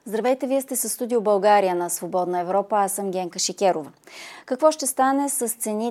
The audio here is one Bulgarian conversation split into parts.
Здравейте, вие сте със Студио България на Свободна Европа, аз съм Генка Шикерова. Какво ще стане с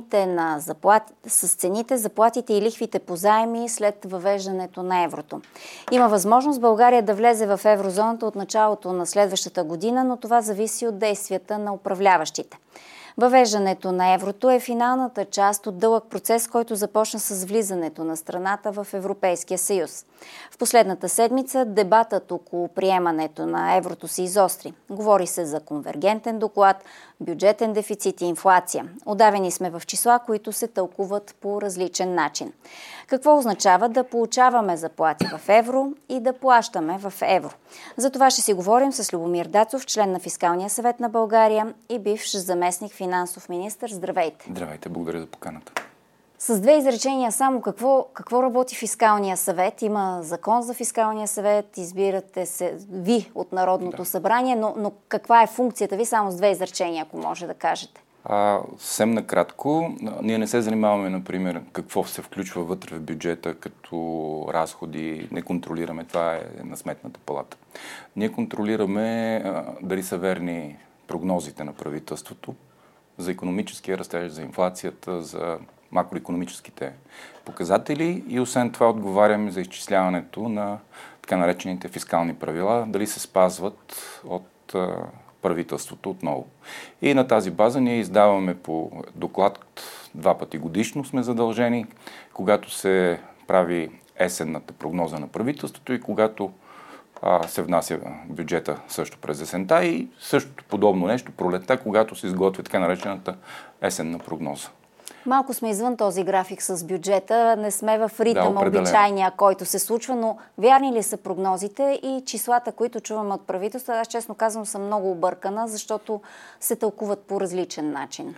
цените, заплатите и лихвите по заеми след въвеждането на еврото? Има възможност България да влезе в еврозоната от началото на следващата година, но това зависи от действията на управляващите. Въвеждането на еврото е финалната част от дълъг процес, който започна с влизането на страната в Европейския съюз. В последната седмица дебатът около приемането на еврото се изостри. Говори се за конвергентен доклад, бюджетен дефицит и инфлация. Удавени сме в числа, които се тълкуват по различен начин. Какво означава да получаваме заплати в евро и да плащаме в евро? За това ще си говорим с Любомир Дацов, член на Фискалния съвет на България и бивш заместник финансов министър. Здравейте! Здравейте, благодаря за поканата. С две изречения само какво работи Фискалния съвет? Има закон за Фискалния съвет, избирате се ви от Народното събрание, но каква е функцията ви? Само с две изречения, ако може да кажете. Съвсем накратко, ние не се занимаваме, например, какво се включва вътре в бюджета като разходи, не контролираме, това е на Сметната палата. Ние контролираме дали са верни прогнозите на правителството за икономическия растеж, за инфлацията, за макроикономическите показатели и освен това отговаряме за изчисляването на така наречените фискални правила, дали се спазват от правителството отново. И на тази база ние издаваме по доклад 2 пъти годишно сме задължени, когато се прави есенната прогноза на правителството и когато се внася бюджета също през есента и същото подобно нещо пролетта, когато се изготвя така наречената есенна прогноза. Малко сме извън този график с бюджета, не сме в ритъма обичайния, който се случва, но вярни ли са прогнозите и числата, които чуваме от правителството? Аз честно казвам съм много объркана, защото се тълкуват по различен начин.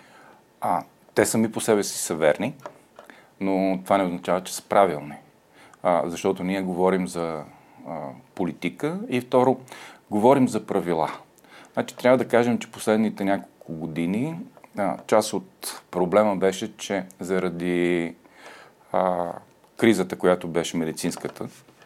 Те сами по себе си са верни, но това не означава, че са правилни. Защото ние говорим за политика и второ, говорим за правила. Значи трябва да кажем, че последните няколко години част от проблема беше, че заради кризата, която беше медицинската,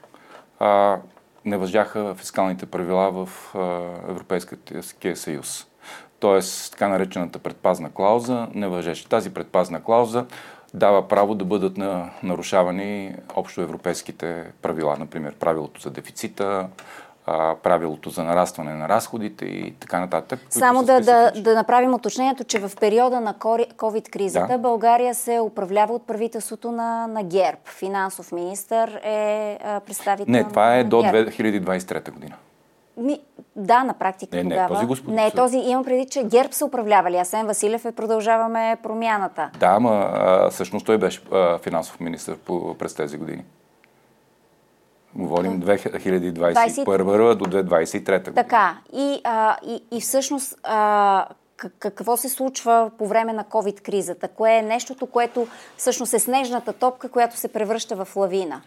не важаха фискалните правила в Европейския съюз. Тоест, така наречената предпазна клауза не важеше. Тази предпазна клауза дава право да бъдат нарушавани общоевропейските правила, например правилото за дефицита, правилото за нарастване на разходите и така нататък. Само да направим уточнението, че в периода на COVID-кризата България се управлява от правителството на ГЕРБ. Финансов министър е представител на ГЕРБ. Не, това е до 2023 година. Да, на практика тогава. Този господин. Не, този имам преди, че ГЕРБ са управлявали. Асен Василев продължаваме промяната. Да, ама всъщност той беше финансов министър през тези години. Говорим 2021 до 2023 година. Така. И всъщност какво се случва по време на COVID-кризата? Кое е нещото, което всъщност е снежната топка, която се превръща в лавина?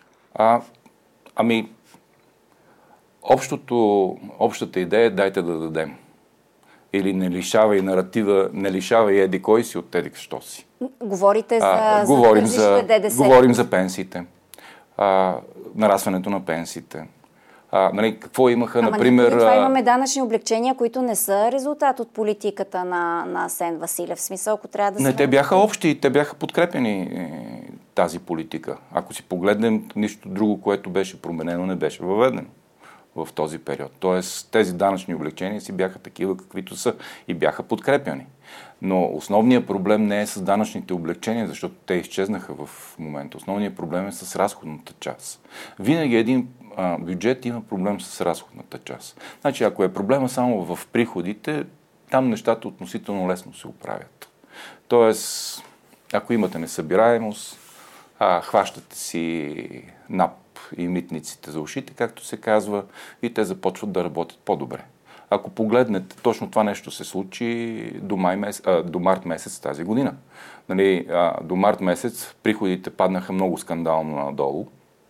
Общата идея е дайте да дадем. Или не лишавай наратива, не лишавай еди кой си от еди що си. Говорите за ДДС. Говорим за пенсиите. Нарастването на пенсиите. Какво имаха, например... Това имаме данъчни облекчения, които не са резултат от политиката на Асен Василев. В смисъл, ако трябва да се... Не, те бяха общи, те бяха подкрепени тази политика. Ако си погледнем, нищо друго, което беше променено, не беше въведено в този период. Тоест, тези данъчни облекчения си бяха такива, каквито са и бяха подкрепяни. Но основният проблем не е с данъчните облекчения, защото те изчезнаха в момента. Основният проблем е с разходната част. Винаги един бюджет има проблем с разходната част. Значи, ако е проблема само в приходите, там нещата относително лесно се оправят. Тоест, ако имате несъбираемост, хващате си НАП и митниците за ушите, както се казва, и те започват да работят по-добре. Ако погледнете, точно това нещо се случи до март месец тази година. До март месец приходите паднаха много скандално надолу.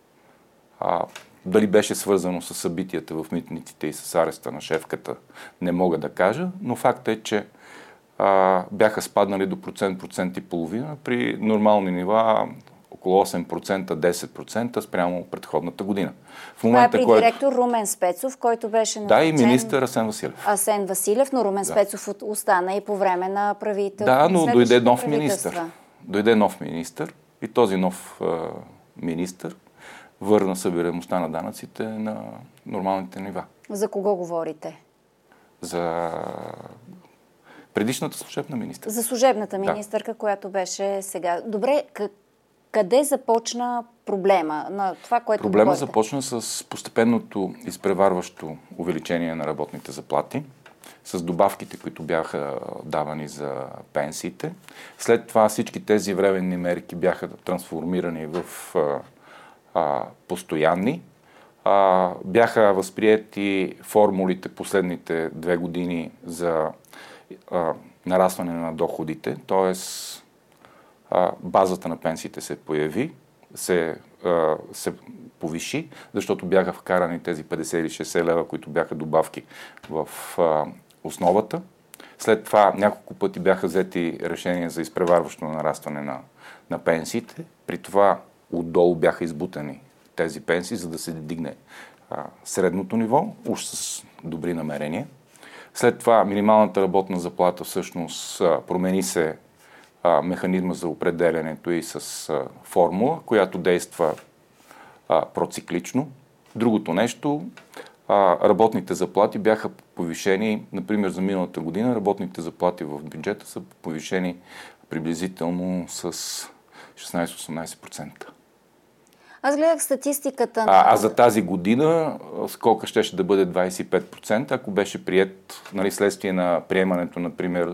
Дали беше свързано с събитията в митниците и с ареста на шефката, не мога да кажа, но факт е, че бяха спаднали до процент и половина при нормални нива около 8%, 10% спрямо предходната година. В момента, това е при директор Румен Спецов, който беше назначен... Да, и министър Асен Василев. Асен Василев, но Румен Спецов остана и по време на правителството. Да, но дойде нов министър. Дойде нов министър и този нов министър върна събираемостта на данъците на нормалните нива. За кого говорите? За предишната служебна министърка. За служебната министърка, която беше сега. Добре, къде започна проблема на това, което Проблема започна с постепенното изпреварващо увеличение на работните заплати, с добавките, които бяха давани за пенсиите. След това всички тези временни мерки бяха трансформирани в постоянни. Бяха възприети формулите последните 2 години за нарастване на доходите, т.е. базата на пенсиите се появи, се повиши, защото бяха вкарани тези 50 или 60 лева, които бяха добавки в основата. След това няколко пъти бяха взети решения за изпреварващо нарастване на пенсиите. При това отдолу бяха избутани тези пенсии, за да се дигне средното ниво, уж с добри намерения. След това минималната работна заплата всъщност промени се механизма за определянето и с формула, която действа проциклично. Другото нещо, работните заплати бяха повишени, например за миналата година, работните заплати в бюджета са повишени приблизително с 16-18%. Аз гледах статистиката на... А за тази година скока щеше да бъде 25%, ако беше приет, следствие на приемането, например,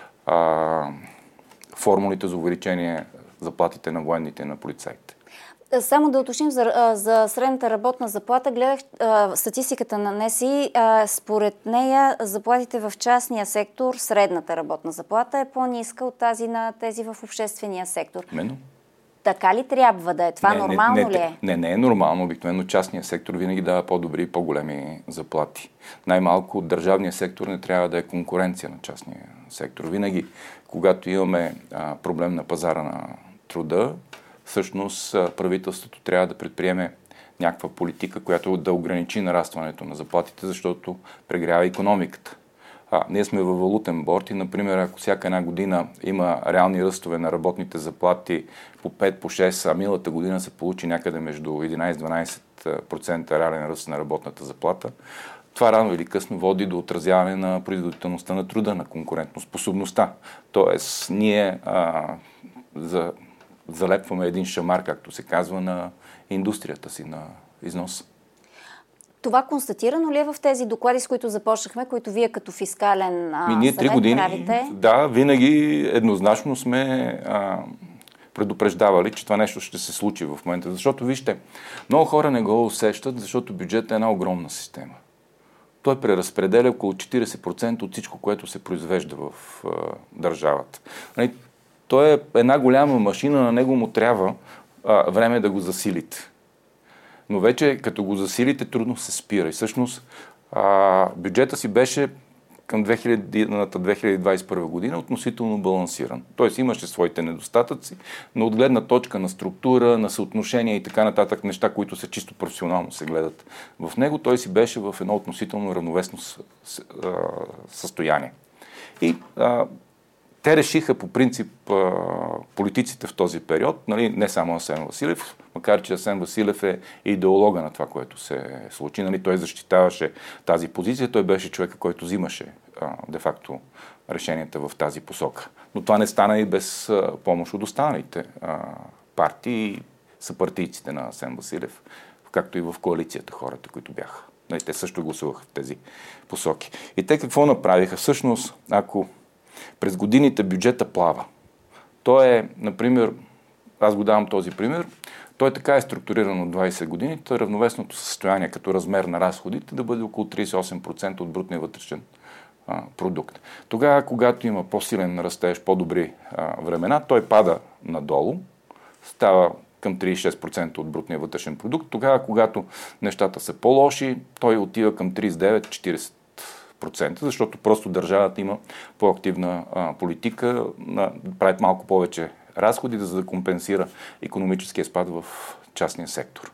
формулите за увеличение заплатите на военните и на полицаите. Само да уточним за средната работна заплата. Гледах статистиката на НСИ. Според нея заплатите в частния сектор, средната работна заплата е по-ниска от тази на тези в обществения сектор. Именно. Така ли трябва да е? Това нормално ли е? Не е нормално. Обикновено частният сектор винаги дава по-добри и по-големи заплати. Най-малко държавния сектор не трябва да е конкуренция на частния сектор. Винаги, когато имаме проблем на пазара на труда, всъщност правителството трябва да предприеме някаква политика, която да ограничи нарастването на заплатите, защото прегрява икономиката. Ние сме във валутен борд и, например, ако всяка една година има реални ръстове на работните заплати по 5, по 6, а миналата година се получи някъде между 11-12% реален ръст на работната заплата, това рано или късно води до отразяване на производителността на труда, на конкурентоспособността. Тоест, ние залепваме един шамар, както се казва, на индустрията си, на износ. Това констатирано ли е в тези доклади, с които започнахме, които вие като фискален ние съвет 3 години, правите? Да, винаги еднозначно сме предупреждавали, че това нещо ще се случи в момента. Защото, вижте, много хора не го усещат, защото бюджетът е една огромна система. Той преразпределя около 40% от всичко, което се произвежда в държавата. Той е една голяма машина, на него му трябва време да го засилите. Но вече, като го засилите, трудно се спира. И всъщност бюджета си беше към 2021 година относително балансиран. Тоест имаше своите недостатъци, но от гледна точка на структура, на съотношение и така нататък, неща, които са чисто професионално се гледат в него, той си беше в едно относително равновесно състояние. И те решиха по принцип политиците в този период, не само Асен Василев, макар че Асен Василев е идеолога на това, което се случи. Той защитаваше тази позиция, той беше човека, който взимаше де-факто решенията в тази посока. Но това не стана и без помощ от останалите партии и съпартийците на Асен Василев, както и в коалицията хората, които бяха. Те също гласуваха в тези посоки. И те какво направиха? Всъщност, ако през годините бюджета плава. Той е, например, аз го давам този пример, той така е структуриран от 20 години, то равновесното състояние като размер на разходите да бъде около 38% от брутния вътрешен продукт. Тогава, когато има по-силен растеж, по-добри времена, той пада надолу, става към 36% от брутния вътрешен продукт. Тогава, когато нещата са по-лоши, той отива към 39-40%. Защото просто държавата има по-активна политика, правят малко повече разходите, за да компенсира икономическия спад в частния сектор.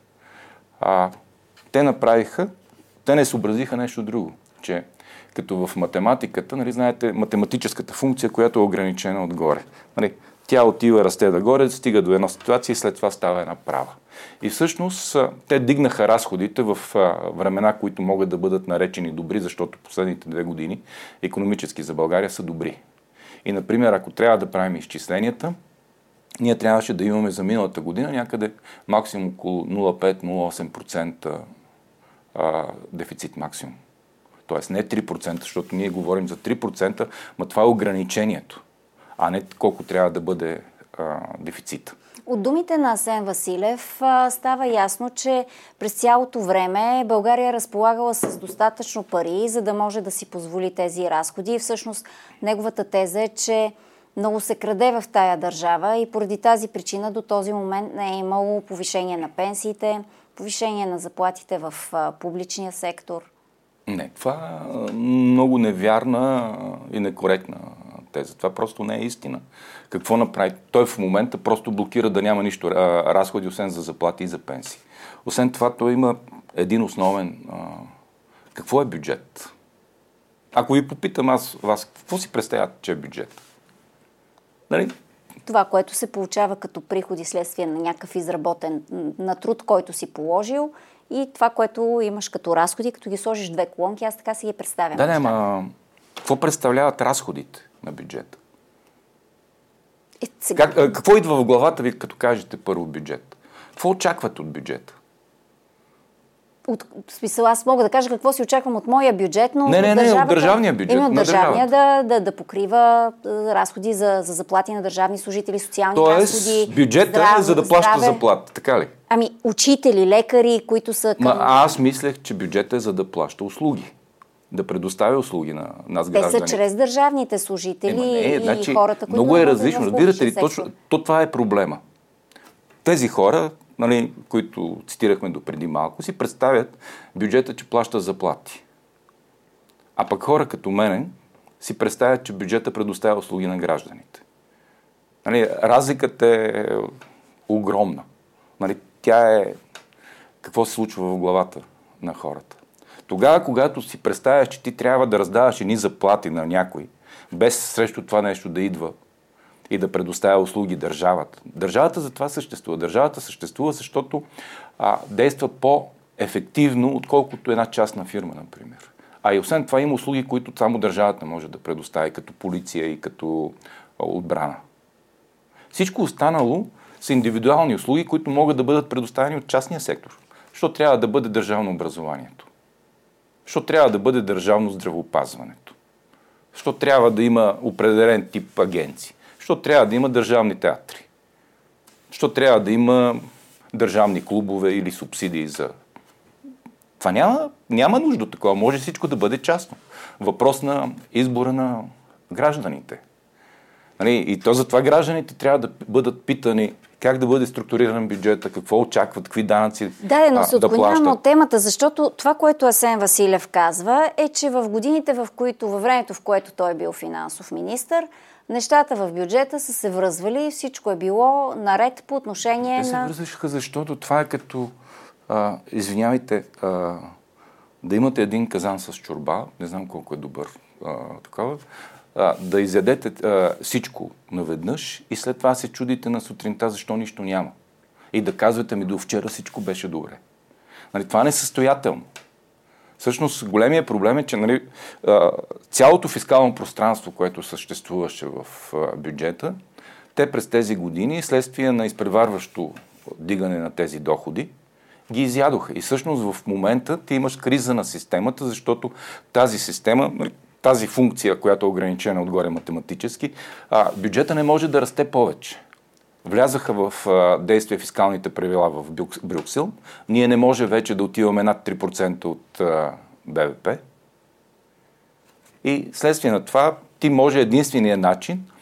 Те не съобразиха нещо друго, че като в математиката, нали, знаете, математическата функция, която е ограничена отгоре. Нали, тя отива, расте нагоре, стига до една ситуация и след това става една права. И всъщност те дигнаха разходите в времена, които могат да бъдат наречени добри, защото последните 2 години икономически за България са добри. И, например, ако трябва да правим изчисленията, ние трябваше да имаме за миналата година някъде максимум около 0,5-0,8% дефицит максимум. Тоест не 3%, защото ние говорим за 3%, но това е ограничението, а не колко трябва да бъде дефицит. От думите на Асен Василев става ясно, че през цялото време България е разполагала с достатъчно пари, за да може да си позволи тези разходи. И всъщност неговата теза е, че много се краде в тая държава и поради тази причина до този момент не е имало повишение на пенсиите, повишение на заплатите в публичния сектор. Не, това е много невярна и некоректна теза. Това просто не е истина. Какво направи? Той в момента просто блокира да няма нищо разходи, освен за заплати и за пенсии. Освен това, той има един основен... Какво е бюджет? Ако ви попитам аз вас, какво си представят, че е бюджет? Нали? Това, което се получава като приходи следствие на някакъв изработен на труд, който си положил, и това, което имаш като разходи, като ги сложиш 2 колонки, аз така си ги представям. Да, какво представляват разходите на бюджета? Какво идва в главата ви, като кажете първо бюджет? Какво очаквате от бюджета? В смисъл, аз мога да кажа какво си очаквам от моя бюджет, но от държавния бюджет. Именно държавния да покрива разходи за заплати на държавни служители, социални разходи. Тоест, бюджета е за да плаща заплата, така ли? Ами, учители, лекари, които са към... Аз мислех, че бюджета е за да плаща услуги. Да предоставя услуги на нас гражданите. Те са чрез държавните служители и хората, които... Много е различно. Разбирате ли, точно това е проблема. Тези хора, нали, които цитирахме допреди малко, си представят бюджета, че плаща заплати. А пък хора като мене си представят, че бюджета предоставя услуги на гражданите. Нали, разликата е огромна. Нали, тя е какво се случва в главата на хората. Тогава, когато си представяш, че ти трябва да раздаваш едни заплати на някой, без срещу това нещо да идва и да предоставя услуги държавата. Държавата за това съществува. Държавата съществува, защото действа по-ефективно, отколкото една частна фирма, например. А и освен това има услуги, които само държавата може да предостави, като полиция и като отбрана. Всичко останало са индивидуални услуги, които могат да бъдат предоставени от частния сектор. Що трябва да бъде държавно образованието? Що трябва да бъде държавно здравеопазването? Що трябва да има определен тип агенции? Що трябва да има държавни театри? Що трябва да има държавни клубове или субсидии за... Това няма нужда от такова. Може всичко да бъде частно. Въпрос на избора на гражданите. И то затова гражданите трябва да бъдат питани как да бъде структуриран бюджета, какво очакват, какви данъци но се отклоняваме от темата, защото това, което Асен Василев казва, е, че в годините, във времето, в което той е бил финансов министър, нещата в бюджета са се връзвали и всичко е било наред по отношение на... Те се връзваха, защото това е като, извинявайте, да имате един казан с чорба, не знам колко е добър такова, да изядете всичко наведнъж и след това се чудите на сутринта, защо нищо няма. И да казвате ми, до вчера всичко беше добре. Това не е състоятелно. Всъщност, големия проблем е, че цялото фискално пространство, което съществуваше в бюджета, те през тези години, следствие на изпреварващо дигане на тези доходи, ги изядоха. И всъщност в момента ти имаш криза на системата, защото тази система... Тази функция, която е ограничена отгоре математически, бюджета не може да расте повече. Влязаха в действие фискалните правила в Брюксел. Ние не може вече да отиваме над 3% от БВП. И следствие на това, ти може единствения начин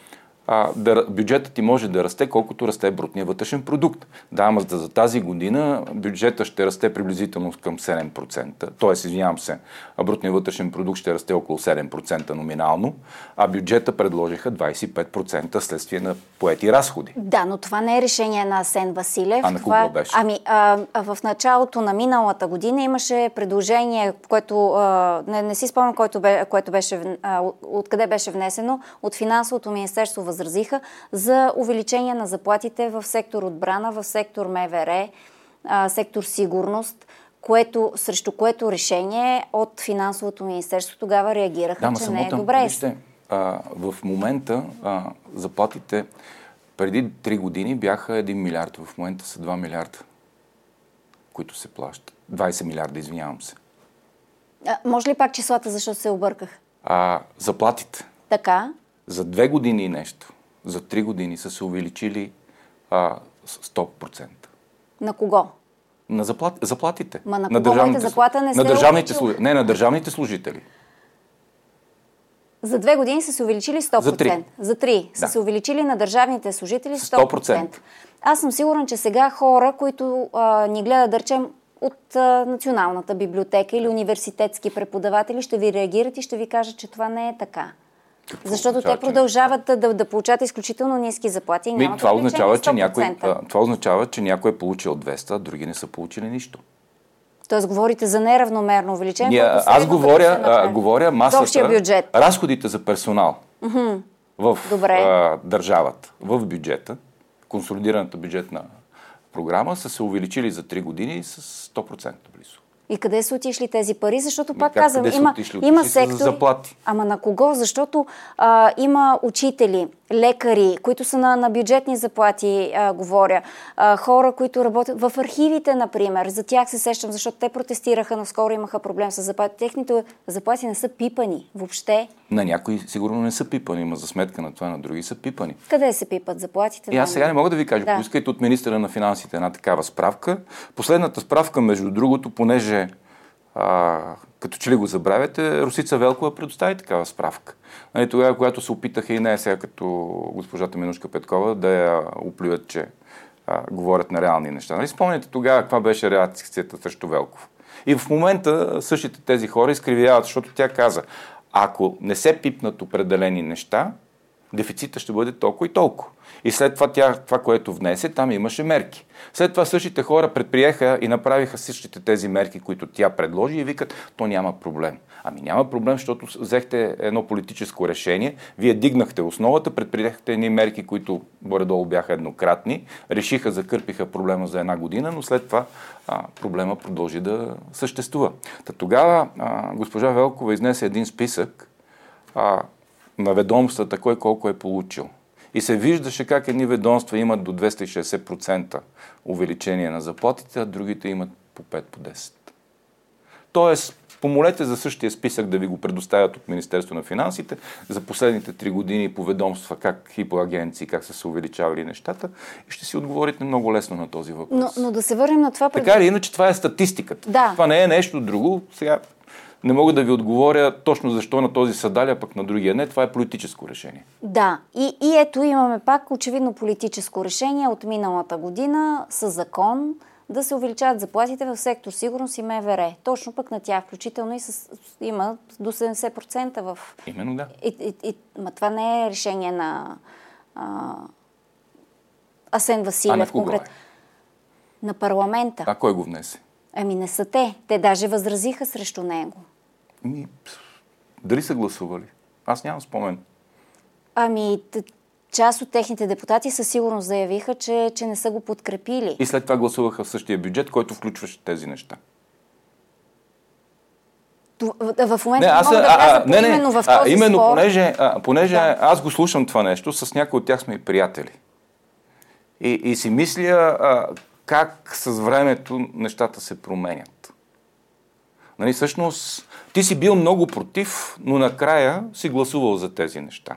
бюджетът ти може да расте колкото расте брутния вътрешен продукт. Да, ама за тази година бюджетът ще расте приблизително към 7%. Тоест, извинявам се, брутния вътрешен продукт ще расте около 7% номинално, а бюджета предложиха 25% следствие на поети разходи. Да, но това не е решение на Асен Василев. А на кого беше? В началото на миналата година имаше предложение, което не си спомням откъде беше внесено, от Финансовото министерство възразиха за увеличение на заплатите в сектор отбрана, в сектор МВР, сектор сигурност, срещу което решение от Финансовото министерство тогава реагираха, че не е добре. Вижте, в момента заплатите преди 3 години бяха 1 милиард, в момента са 2 милиарда, които се плащат. 20 милиарда, извинявам се. Може ли пак числата, защото се обърках? Заплатите. Така. За 2 години и нещо, за 3 години са се увеличили 100%. На кого? На заплатите. На кого моята заплата не се на държавните служители. За 2 години са се увеличили 100%. За 3 са се увеличили на държавните служители 100%. Аз съм сигурен, че сега хора, които ни гледат, да речем, от Националната библиотека или университетски преподаватели, ще ви реагират и ще ви кажат, че това не е така. Защото те продължават да получават изключително ниски заплати и нямат увеличение 100%. Това означава, че някой е получил 200, а други не са получили нищо. Тоест говорите за неравномерно увеличение, Аз говоря масата, разходите за персонал в държавата, в бюджета, консолидираната бюджетна програма са се увеличили за 3 години с 100% близо. И къде са отишли тези пари? Защото пак казвам, има сектори. Ама на кого? Защото има учители, лекари, които са на бюджетни заплати, говоря. Хора, които работят в архивите, например. За тях се сещам, защото те протестираха, наскоро имаха проблем с заплати. Техните заплати не са пипани въобще. На някои сигурно не са пипани, но за сметка на това на други са пипани. Къде се пипат заплатите? И аз сега не мога да ви кажа. Поискайте от министъра на финансите една такава справка. Последната справка, между другото, понеже като че ли го забравяте, Росица Велкова предостави такава справка. Тогава, когато се опитаха и не сега като госпожата Минушка Петкова да я оплюят, че говорят на реални неща. Спомняте тогава каква беше реакцията срещу Велков. И в момента същите тези хора изкривяват, защото тя каза, ако не се пипнат определени неща, дефицита ще бъде толкова и толкова. И след това, което внесе, там имаше мерки. След това същите хора предприеха и направиха същите тези мерки, които тя предложи и викат, то няма проблем. Ами няма проблем, защото взехте едно политическо решение, вие дигнахте основата, предприехте едни мерки, които горе-долу бяха еднократни, решиха, закърпиха проблема за 1 година, но след това проблема продължи да съществува. Тогава госпожа Велкова изнесе един списък на ведомствата, кой колко е получил. И се виждаше как едни ведомства имат до 260% увеличение на заплатите, а другите имат по 5-10%. Тоест, помолете за същия списък да ви го предоставят от Министерство на финансите за последните 3 години по ведомства, как и по агенции, как са се увеличавали нещата и ще си отговорите много лесно на този въпрос. Но да се върнем на това... Така или иначе, това е статистиката. Да. Това не е нещо друго. Сега не мога да ви отговоря точно защо на този съдаля, пък на другия не. Това е политическо решение. Да. И ето имаме пак очевидно политическо решение от миналата година със закон да се увеличават заплатите в сектор сигурност и МВР. Точно пък на тях, включително и има до 70% в... Именно да. Ма това не е решение на Асен Василев. А на кого е? На парламента. А кой го внесе? Ами не са те. Те даже възразиха срещу него. Дали са гласували? Аз нямам спомен. Част от техните депутати със сигурност заявиха, че не са го подкрепили. И след това гласуваха в същия бюджет, който включваше тези неща. В момента не мога да кажа именно в този спор. Понеже аз го слушам това нещо, с някои от тях сме и приятели. И си мисля как с времето нещата се променят. Всъщност, ти си бил много против, но накрая си гласувал за тези неща.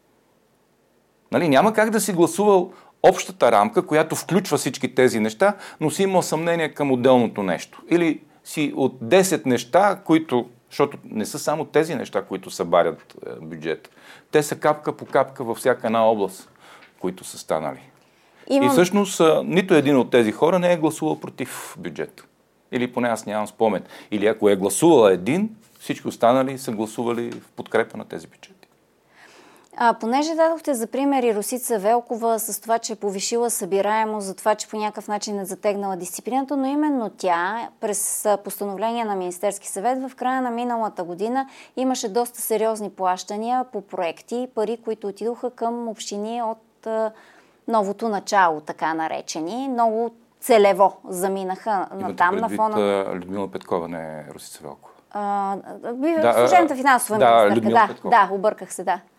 Няма как да си гласувал общата рамка, която включва всички тези неща, но си имал съмнение към отделното нещо. Или си от 10 неща, които Защото не са само тези неща, които събарят бюджет. Те са капка по капка във всяка една област, които са станали. И всъщност нито един от тези хора не е гласувал против бюджета. Или поне аз нямам спомен. Или ако е гласувал един, всички останали са гласували в подкрепа на тези бюджети. Понеже дадохте за пример и Росица Велкова с това, че е повишила събираемост, за това, че по някакъв начин е затегнала дисциплината, но именно тя през постановление на Министерски съвет в края на миналата година имаше доста сериозни плащания по проекти, пари, които отидоха към общини от новото начало, така наречени. Много целево заминаха натам на фона. Людмила Петкова, не е Росица Велкова. Служебната финансова министърка. Да, обърках се, да.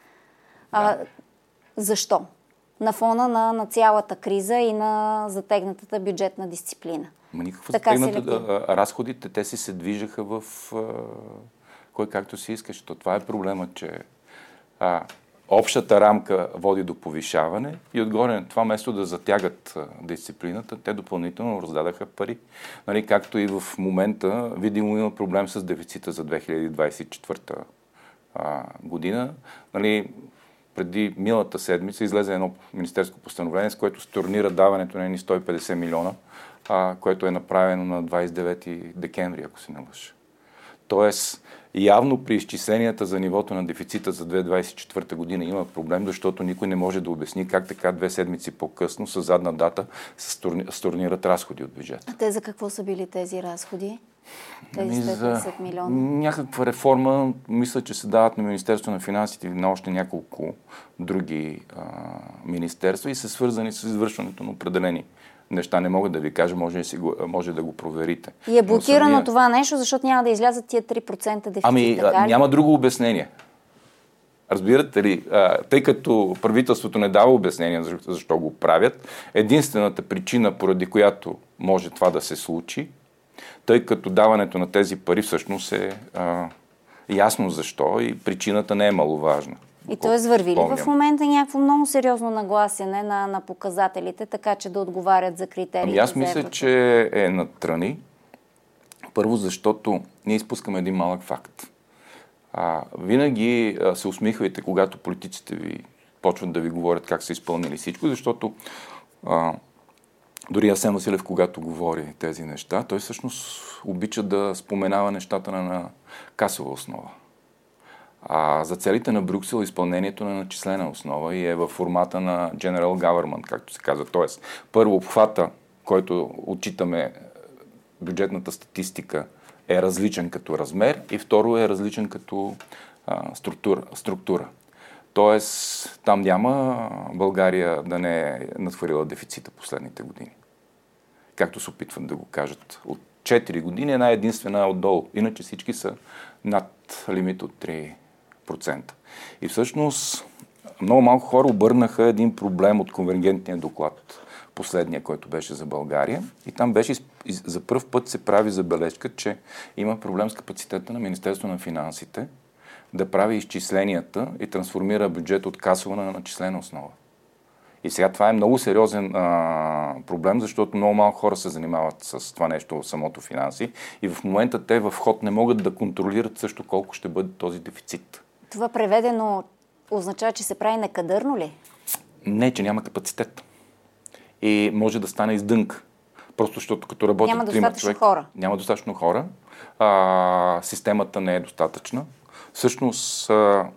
Защо? На фона на цялата криза и на затегнатата бюджетна дисциплина. Никаква затегната. Разходите, те си се движаха в кой както си искаш. Това е проблема, че общата рамка води до повишаване и отгоре на това, вместо да затягат дисциплината, те допълнително раздадаха пари. Нали, както и в момента, видимо има проблем с дефицита за 2024 година. Нали, преди миналата седмица излезе едно министерско постановление, с което stornира даването на едни 150 милиона, което е направено на 29 декември, ако се не лъжа. Тоест, явно при изчисленията за нивото на дефицита за 2024 година има проблем, защото никой не може да обясни как така 2 седмици по-късно, с задна дата, се stornират разходи от бюджета. А те за какво са били тези разходи? Тези 150 милиона? Някаква реформа, мисля, че се дават на Министерство на финансите и на още няколко други министерства и са свързани с извършването на определени неща. Не мога да ви кажа, може да го проверите. И е блокирано това нещо, защото няма да излязат тия 3% дефицит. Няма друго обяснение. Разбирате ли? Тъй като правителството не дава обяснение защо го правят, единствената причина, поради която може това да се случи, тъй като даването на тези пари всъщност е ясно защо и причината не е маловажна. И т.е. върви ли в момента някакво много сериозно нагласяне на показателите, така че да отговарят за критериите? Аз мисля, че е натръни. Първо, защото ние изпускаме един малък факт. Винаги се усмихвайте, когато политиците ви почват да ви говорят как са изпълнили всичко, защото дори Асен Василев, когато говори тези неща, той всъщност обича да споменава нещата на касова основа. За целите на Брюксел изпълнението на начислена основа и е във формата на General Government, както се казва. Тоест, първо обхвата, който отчитаме бюджетната статистика, е различен като размер и второ е различен като структура. Тоест, там няма България да не е надхвърила дефицита последните години. Както се опитват да го кажат. От 4 години една единствена отдолу. Иначе всички са над лимит от 3%. И всъщност много малко хора обърнаха един проблем от конвергентния доклад, последния, който беше за България. И там беше за пръв път се прави забележка, че има проблем с капацитета на Министерство на финансите да прави изчисленията и трансформира бюджет от касова на начислена основа. И сега това е много сериозен проблем, защото много малко хора се занимават с това нещо в самото финанси и в момента те в ход не могат да контролират също колко ще бъде този дефицит. Това преведено означава, че се прави некадърно ли? Не, че няма капацитет. И може да стане издънка. Просто защото като работят няма достатъчно хора. Няма достатъчно хора. Системата не е достатъчна. Всъщност,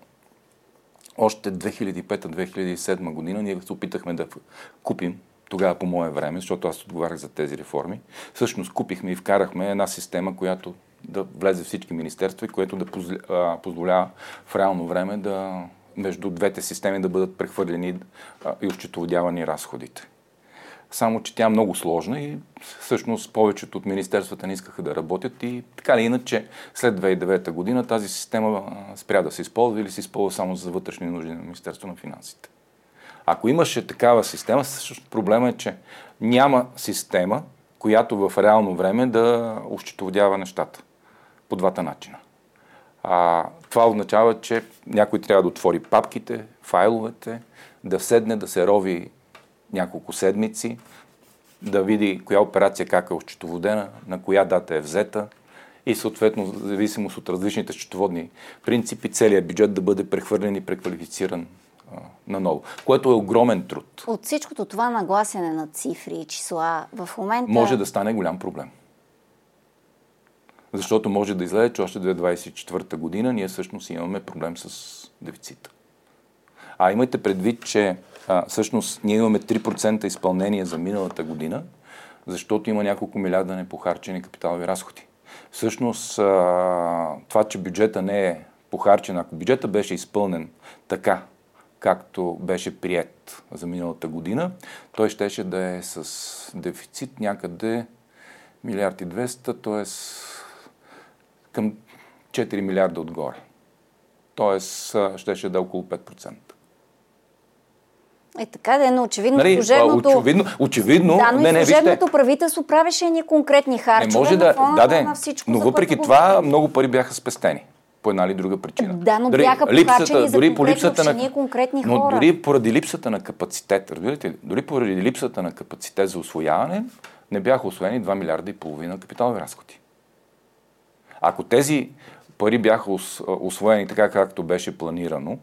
още 2005-2007 година ние се опитахме да купим, тогава по мое време, защото аз отговарях за тези реформи, всъщност купихме и вкарахме една система, която да влезе в всички министерства и което да позволява в реално време между двете системи да бъдат прехвърлени и осчетоводявани разходите. Само, че тя е много сложна и всъщност повечето от министерствата не искаха да работят и така ли иначе след 2009 година тази система спря да се използва или се използва само за вътрешни нужди на Министерство на финансите. Ако имаше такава система, всъщност проблема е, че няма система, която в реално време да осчетоводява нещата по двата начина. Това означава, че някой трябва да отвори папките, файловете, да седне, да се рови няколко седмици, да види коя операция как е осчетоводена, на коя дата е взета и съответно, в зависимост от различните счетоводни принципи, целият бюджет да бъде прехвърлен и преквалифициран наново, което е огромен труд. От всичкото това нагласяне на цифри и числа в момента... Може да стане голям проблем. Защото може да излезе, че още 2024 година ние всъщност имаме проблем с дефицита. А имайте предвид, че всъщност ние имаме 3% изпълнение за миналата година, защото има няколко милиарда непохарчени капиталови разходи. Всъщност това, че бюджета не е похарчен, ако бюджета беше изпълнен така, както беше приет за миналата година, той щеше да е с дефицит някъде 1 200 000, т.е. към 4 милиарда отгоре. Т.е. щеше да е около 5%. Така да е, но очевидно служебното... Очевидно, да, но и служебното правителство правеше едни конкретни харчове на фона на всичко, но въпреки това много пари бяха спестени. По една или друга причина. Да, но бяха похарчени за конкретни общини, конкретни хора. Но дори поради липсата на капацитет, разбирате ли, дори поради липсата на капацитет за усвояване, не бяха усвоени 2 милиарда и половина капиталови разходи. Ако тези пари бяха усвоени така, както беше планирано,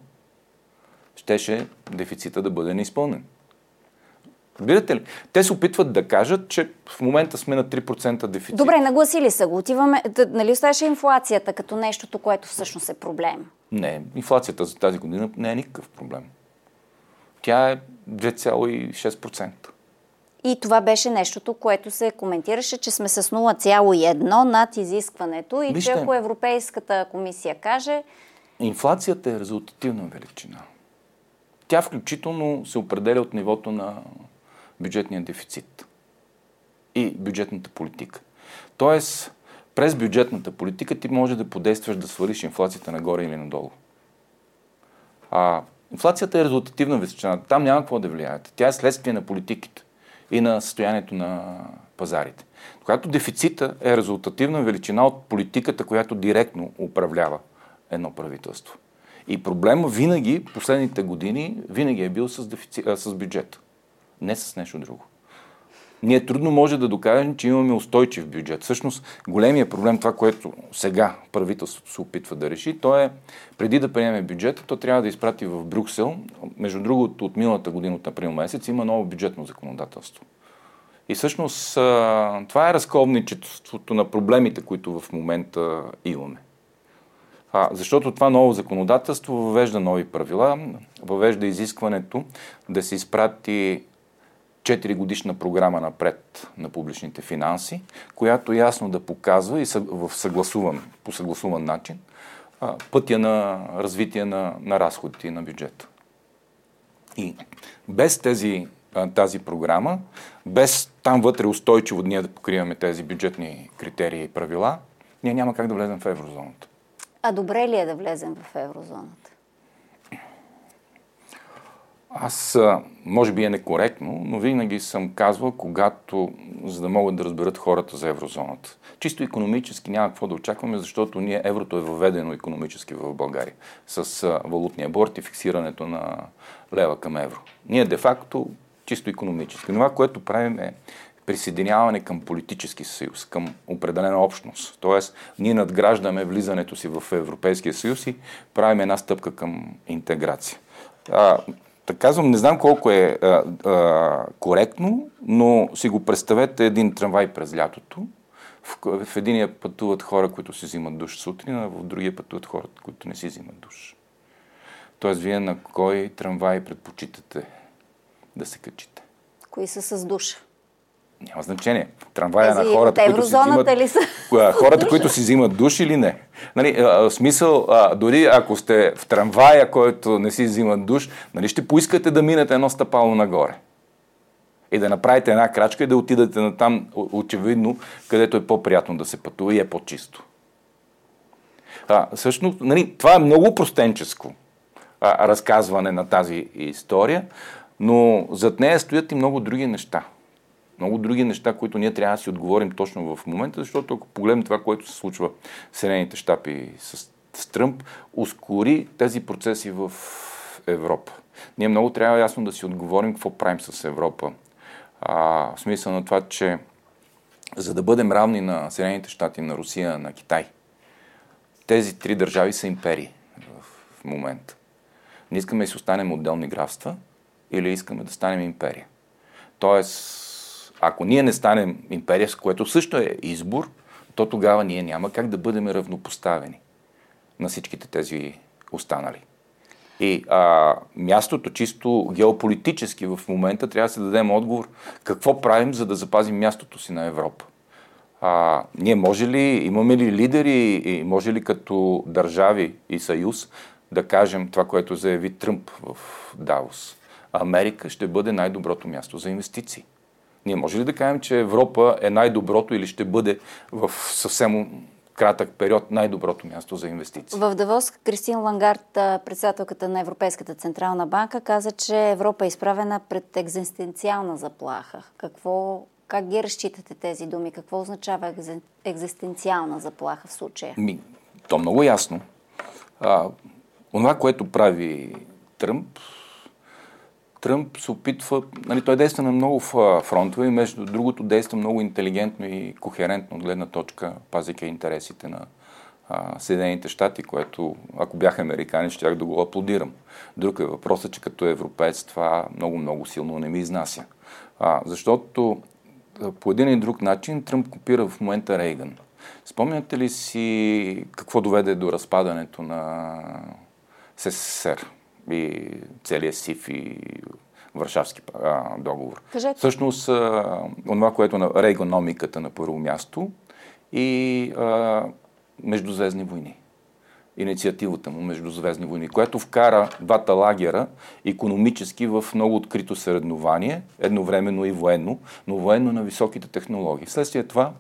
щеше дефицита да бъде неизпълнен. Видите ли? Те се опитват да кажат, че в момента сме на 3% дефицит. Добре, нагласили са го. Отиваме, нали оставаше инфлацията като нещото, което всъщност е проблем? Не, инфлацията за тази година не е никакъв проблем. Тя е 2,6%. И това беше нещото, което се коментираше, че сме с 0,1 над изискването и че ако Европейската комисия каже... Инфлацията е резултативна величина. Тя включително се определя от нивото на бюджетния дефицит и бюджетната политика. Тоест, през бюджетната политика ти може да подействаш да свалиш инфлацията нагоре или надолу. Инфлацията е резултативна величина. Там няма какво да влияете. Тя е следствие на политиките и на състоянието на пазарите. Когато дефицита е резултативна величина от политиката, която директно управлява едно правителство. И проблема винаги, последните години, винаги е бил с бюджет. Не с нещо друго. Ние трудно може да докажем, че имаме устойчив бюджет. Всъщност, големия проблем, това, което сега правителството се опитва да реши, то е, преди да приеме бюджета, то трябва да изпрати в Брюксел. Между другото, от миналата година, от април месец, има ново бюджетно законодателство. И всъщност, това е разковничеството на проблемите, които в момента имаме. Защото това ново законодателство въвежда нови правила, въвежда изискването да се изпрати 4-годишна програма напред на публичните финанси, която ясно да показва и по съгласуван начин пътя на развитие на разходите и на бюджета. И без тази програма, без там вътре устойчиво ние да покриваме тези бюджетни критерии и правила, ние няма как да влезем в еврозоната. А добре ли е да влезем в еврозоната? Аз, може би е некоректно, но винаги съм казвал, за да могат да разберат хората за еврозоната. Чисто икономически няма какво да очакваме, защото еврото е въведено икономически в България с валутния борд и фиксирането на лева към евро. Ние де-факто чисто икономически. Това, което правим е присъединяване към политически съюз, към определена общност. Тоест, ние надграждаме влизането си в Европейския съюз и правим една стъпка към интеграция. Казвам, не знам колко е коректно, но си го представете един трамвай през лятото. В единия пътуват хора, които си взимат душ сутрин, а в другия пътуват хора, които не си взимат душ. Тоест, вие на кой трамвай предпочитате да се качите? Кои са с душа? Няма значение. Трамвая на хората, които си взимат душ или не. В смисъл, дори ако сте в трамвая, който не си взимат душ, ще поискате да минете едно стъпало нагоре. И да направите една крачка и да отидете на там, очевидно, където е по-приятно да се пътува и е по-чисто. Всъщност, това е много простенческо разказване на тази история, но зад нея стоят и много други неща. Много други неща, които ние трябва да си отговорим точно в момента, защото ако погледнем това, което се случва в Съединените щати с Тръмп, ускори тези процеси в Европа. Ние много трябва ясно да си отговорим какво правим с Европа. В смисъл на това, че за да бъдем равни на Съединените щати, на Русия, на Китай. Тези три държави са империи в момента. Не искаме да си останем отделни графства или искаме да станем империя. Тоест, ако ние не станем империя, с което също е избор, то тогава ние няма как да бъдем равнопоставени на всичките тези останали. И мястото чисто геополитически в момента трябва да се дадем отговор какво правим, за да запазим мястото си на Европа. Ние имаме ли лидери и може ли като държави и съюз да кажем това, което заяви Тръмп в Давос? Америка ще бъде най-доброто място за инвестиции. Ние може ли да кажем, че Европа е най-доброто или ще бъде в съвсем кратък период най-доброто място за инвестиции? В Давос Кристин Лагард, председателката на Европейската централна банка, каза, че Европа е изправена пред екзистенциална заплаха. Как ги разчитате тези думи? Какво означава екзистенциална заплаха в случая? То много ясно. Онова, което прави Тръмп се опитва, той действа на много фронтове и между другото действа много интелигентно и кохерентно от гледна точка, пазейки интересите на Съединените щати, което, ако бях американец, щях да го аплодирам. Друг е въпросът, че като европеец това много силно не ми изнася. Защото по един или друг начин Тръмп копира в момента Рейган. Спомняте ли си какво доведе до разпадането на СССР и целият СИФ и Варшавски договор? Кажете. Всъщност, това, което на рейгономиката на първо място и междузвездни войни. Инициативата му междузвездни войни, което вкара двата лагера икономически в много открито съревнование, едновременно и военно, но военно на високите технологии. Вследствие това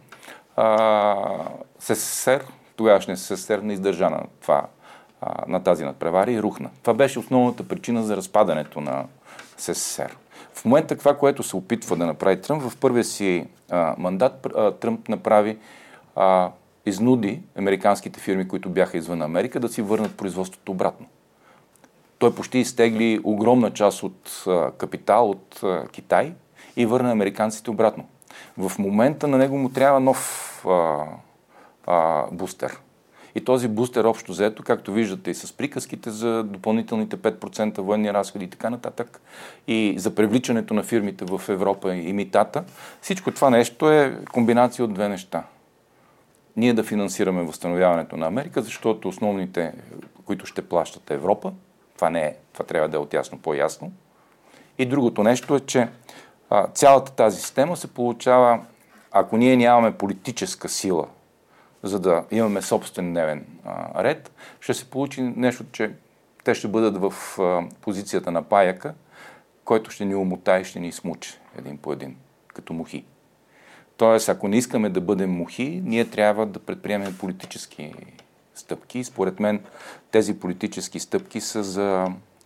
СССР, тогавашния СССР не издържа на тази надпревара и рухна. Това беше основната причина за разпадането на СССР. В момента това, което се опитва да направи Тръмп, в първия си мандат Тръмп направи изнуди американските фирми, които бяха извън Америка, да си върнат производството обратно. Той почти изтегли огромна част от капитал от Китай и върна американците обратно. В момента на него му трябва нов бустер. И този бустер общо взето, както виждате и с приказките за допълнителните 5% военни разходи и така нататък, и за привличането на фирмите в Европа и митата, всичко това нещо е комбинация от две неща. Ние да финансираме възстановяването на Америка, защото основните, които ще плащат Европа, това трябва да е отясно по-ясно. И другото нещо е, че цялата тази система се получава, ако ние нямаме политическа сила, за да имаме собствен дневен ред, ще се получи нещо, че те ще бъдат в позицията на паяка, който ще ни умотае и ще ни смучи един по един, като мухи. Тоест, ако не искаме да бъдем мухи, ние трябва да предприемем политически стъпки. Според мен тези политически стъпки са за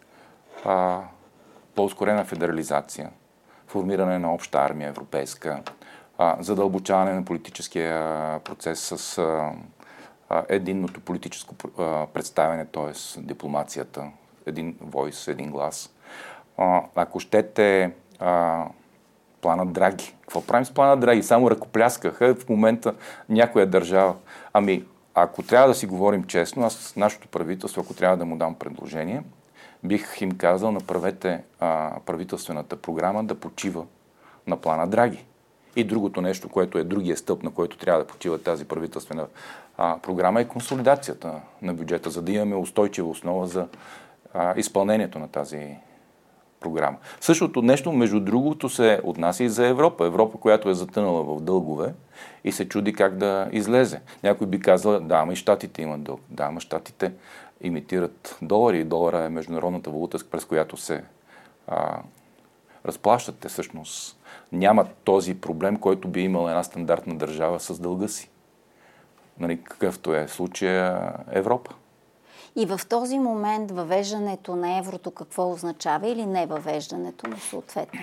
по-ускорена федерализация, формиране на обща армия европейска, задълбочаване на политическия процес с единното политическо представяне, т.е. дипломацията, един войс, един глас. Ако щете плана Драги. Какво правим с плана Драги? Само ръкопляскаха в момента някоя държава. Ако трябва да си говорим честно, аз нашето правителство, ако трябва да му дам предложение, бих им казал, направете правителствената програма да почива на плана Драги. И другото нещо, което е другия стълб, на който трябва да почива тази правителствена програма, е консолидацията на бюджета, за да имаме устойчива основа за изпълнението на тази програма. Същото нещо, между другото, се отнася и за Европа. Европа, която е затънала в дългове и се чуди как да излезе. Някой би казал, да, ама и щатите имат дълг. Да, ама щатите имитират долари и долара е международната валута, през която се разплащат. Те всъщност нямат този проблем, който би имала една стандартна държава с дълга си. Какъвто е случая Европа. И в този момент въвеждането на еврото какво означава или не въвеждането му съответно?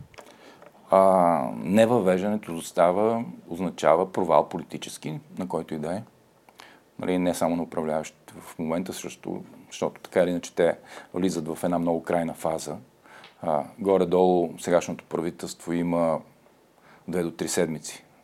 Невъвеждането означава провал политически, на който и да е. Не само на управляващите в момента, защото така или иначе те влизат в една много крайна фаза. Горе-долу сегашното правителство има 2 до 3 седмици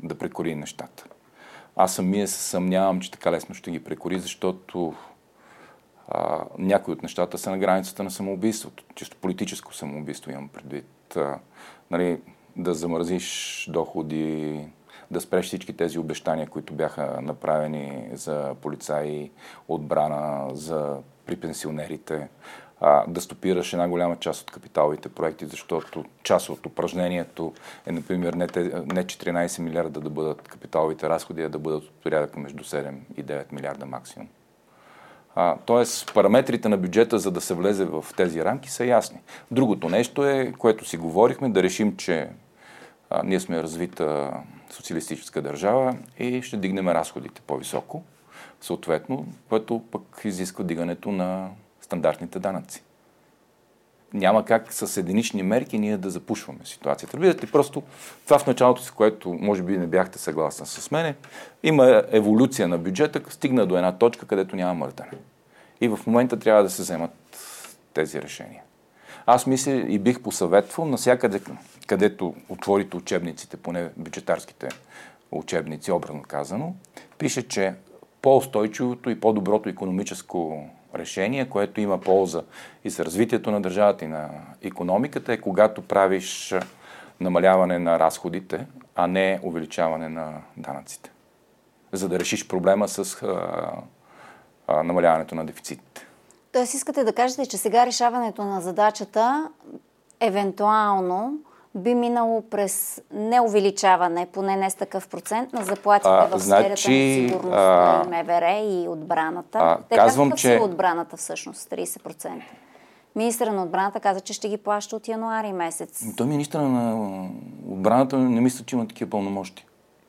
да прекори нещата. Аз самия се съмнявам, че така лесно ще ги прекори, защото някои от нещата са на границата на самоубийството. Чисто политическо самоубийство имам предвид. Нали, да замразиш доходи, да спреш всички тези обещания, които бяха направени за полицаи, отбрана, при пенсионерите, да стопираш една голяма част от капиталовите проекти, защото част от упражнението е, например, не 14 милиарда да бъдат капиталовите разходи, а да бъдат от порядъка между 7 и 9 милиарда максимум. Тоест, параметрите на бюджета, за да се влезе в тези рамки, са ясни. Другото нещо е, което си говорихме, да решим, че ние сме развита социалистическа държава и ще дигнем разходите по-високо, съответно, което пък изисква дигането на стандартните данъци. Няма как с единични мерки ние да запушваме ситуацията. Разбирате, просто това в началото, с което може би не бяхте съгласни с мене, има еволюция на бюджета, стигна до една точка, където няма мърдане. И в момента трябва да се вземат тези решения. Аз мисля и бих посъветвал навсякъде, където отворите учебниците, поне бюджетарските учебници, образно казано, пише, че по-устойчивото и по-доброто икономическо решение, което има полза и за развитието на държавата и на икономиката, е когато правиш намаляване на разходите, а не увеличаване на данъците. За да решиш проблема с намаляването на дефицитите. Тоест искате да кажете, че сега решаването на задачата евентуално би минало през неувеличаване, поне не с такъв процент, на заплатите в сферата на сигурността и МВР и отбраната. Те казват си отбраната всъщност, 30%. Министъра на отбраната каза, че ще ги плаща от януари месец. Той министъра на отбраната не мисля, че има такива пълномощи.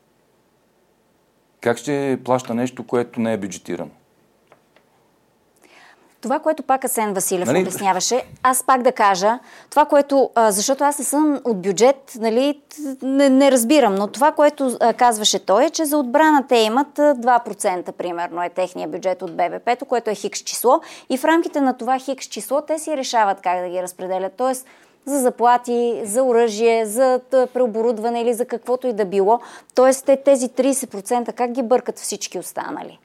Как ще плаща нещо, което не е бюджетирано? Това, което пак Асен Василев обясняваше, аз пак да кажа, това, което, защото аз не съм от бюджет, не разбирам, но това, което казваше той е, че за отбрана те имат 2% примерно е техния бюджет от БВП-то, което е хикс число и в рамките на това хикс число те си решават как да ги разпределят. Тоест за заплати, за оръжие, за преоборудване или за каквото и да било. Тоест тези 30% как ги бъркат всички останали?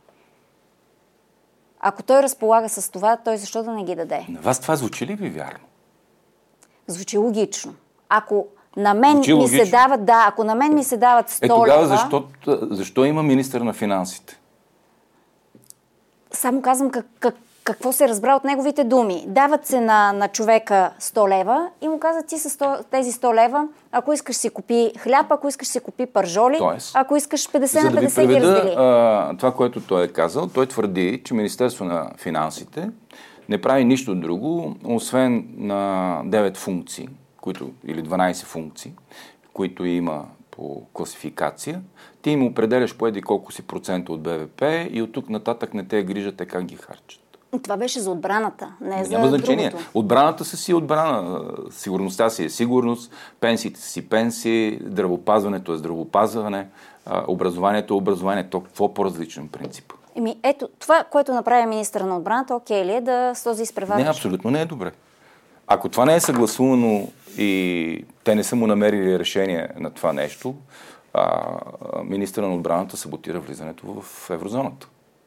Ако той разполага с това, той защо да не ги даде? На вас това звучи ли ви вярно? Звучи логично. Ако на мен ми се дават, ако на мен ми се дават 100 тогава защо има министър на финансите? Само казвам какво се разбра от неговите думи. Дават се на човека 100 лева и му казват ти с тези 100 лева, ако искаш си купи хляб, ако искаш си купи пържоли, ако искаш 50 на 50 ги раздели. Това, което той е казал, той твърди, че Министерство на финансите не прави нищо друго, освен на 9 функции, или 12 функции, които има по класификация. Ти им определяш по колко си процента от БВП и от тук нататък не те е грижа те как ги харчат. Това беше за отбраната, не за Няма значение. другото. Отбраната си отбрана. Сигурността си е сигурност, пенсиите си пенсии, здравеопазването е здравеопазване, образованието е образование. То какво по-различен принцип? Ето, това, което направи министъра на отбраната, окей ли е да с този изпреварващ? Не, абсолютно не е добре. Ако това не е съгласувано и те не са му намерили решение на това нещо, министъра на отбраната саботира влизането в еврозоната.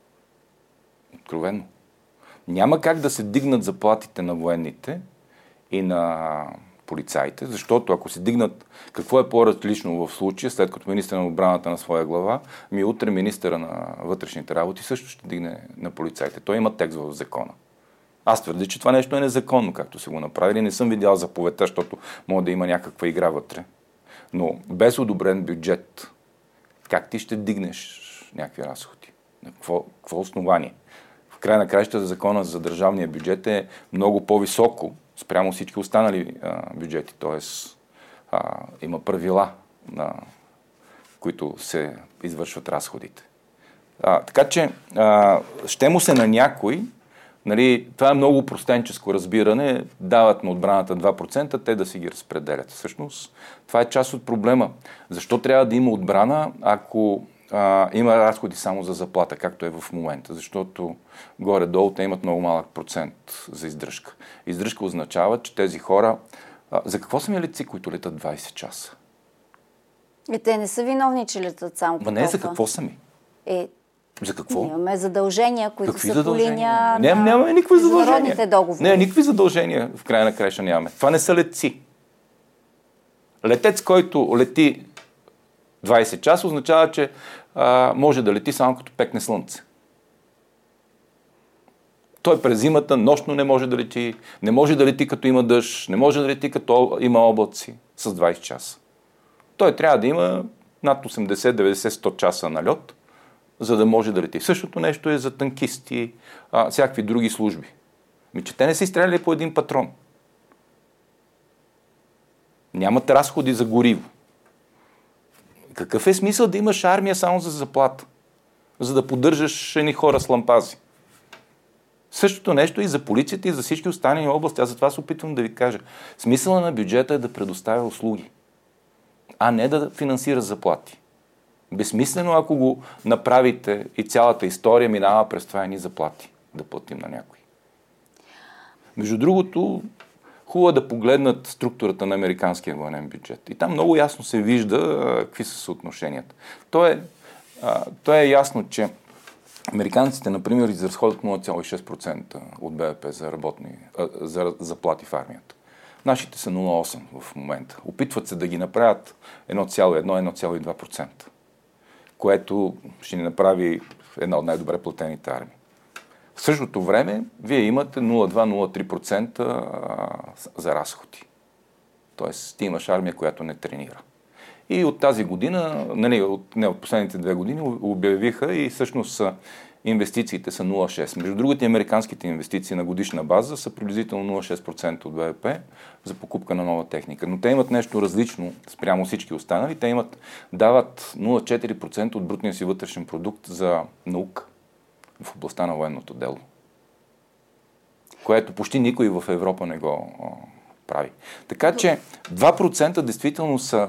Откровено. Няма как да се дигнат заплатите на военните и на полицаите, защото ако се дигнат, какво е по-различно в случая, след като министър на отбраната на своя глава, утре министъра на вътрешните работи също ще дигне на полицаите. Той има текст в закона. Аз твърдя, че това нещо е незаконно, както са го направили. Не съм видял заповедта, защото може да има някаква игра вътре. Но без одобрен бюджет, как ти ще дигнеш някакви разходи? На какво основание? В край на краищата закона за държавния бюджет е много по-високо спрямо всички останали бюджети. Тоест има правила, на които се извършват разходите. Така че ще му се на някой, това е много простенческо разбиране, дават на отбраната 2%, те да си ги разпределят. Всъщност, това е част от проблема. Защо трябва да има отбрана, ако има разходи само за заплата, както е в момента? Защото горе-долу те имат много малък процент за издръжка. Издръжка означава, че тези хора... За какво са ми летци, които летат 20 часа? Те не са виновни, че летат само по толкова. Не, за какво са ми? За какво? Имаме задължения, които Какви са задължения? по линия Нямаме никакви международните договори. Не, никакви задължения в края на краища нямаме. Това не са летци. Летец, който лети 20 часа, означава, че може да лети само като пекне слънце. Той през зимата нощно не може да лети, не може да лети като има дъжд, не може да лети като има облаци с 20 часа. Той трябва да има над 80, 90, 100 часа на лед, за да може да лети. Същото нещо е за танкисти, всякакви други служби. Че те не са изстреляли по един патрон. Нямат разходи за гориво. Какъв е смисъл да имаш армия само за заплата? За да поддържаш едни хора с лампази. Същото нещо и за полицията, и за всички останали области. Аз затова се опитвам да ви кажа. Смисъла на бюджета е да предоставя услуги, а не да финансира заплати. Безсмислено, ако го направите и цялата история минава през това едни заплати да платим на някой. Между другото, хубаво е да погледнат структурата на американския военен бюджет. И там много ясно се вижда какви са съотношенията. То е ясно, че американците, например, изразходят 0,6% от БВП за заплати в армията. Нашите са 0,8% в момента. Опитват се да ги направят 1,1-1,2%, което ще ни направи една от най-добре платените армии. В същото време, вие имате 0,2-0,3% за разходи. Тоест, ти имаш армия, която не тренира. И от тази година, от последните 2 години, обявиха и всъщност инвестициите са 0,6%. Между другото, американските инвестиции на годишна база са приблизително 0,6% от БВП за покупка на нова техника. Но те имат нещо различно спрямо всички останали. Те дават 0,4% от брутния си вътрешен продукт за наука в областта на военното дело. Което почти никой в Европа не го прави. Така че 2% действително са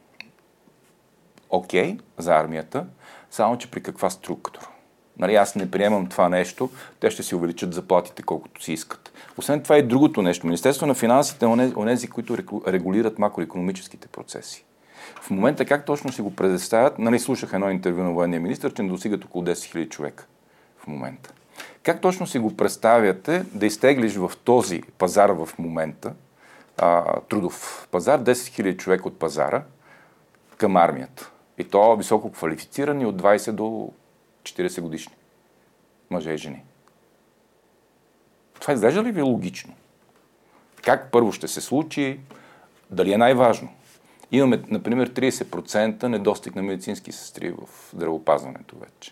окей за армията, само че при каква структура. Аз не приемам това нещо, те ще си увеличат заплатите колкото си искат. Освен това и другото нещо. Министерството на финансите е онези, които регулират макроекономическите процеси. В момента как точно си го предоставят, слушах едно интервю на военния министър, че не достигат около 10 000 човека в момента. Как точно си го представяте да изтеглиш в този пазар в момента, трудов пазар, 10 000 човека от пазара към армията? И то високо квалифицирани от 20 до 40 годишни мъже и жени. Това изглежда ли ви логично? Как първо ще се случи? Дали е най-важно? Имаме, например, 30% недостиг на медицински сестри в здравеопазването вече.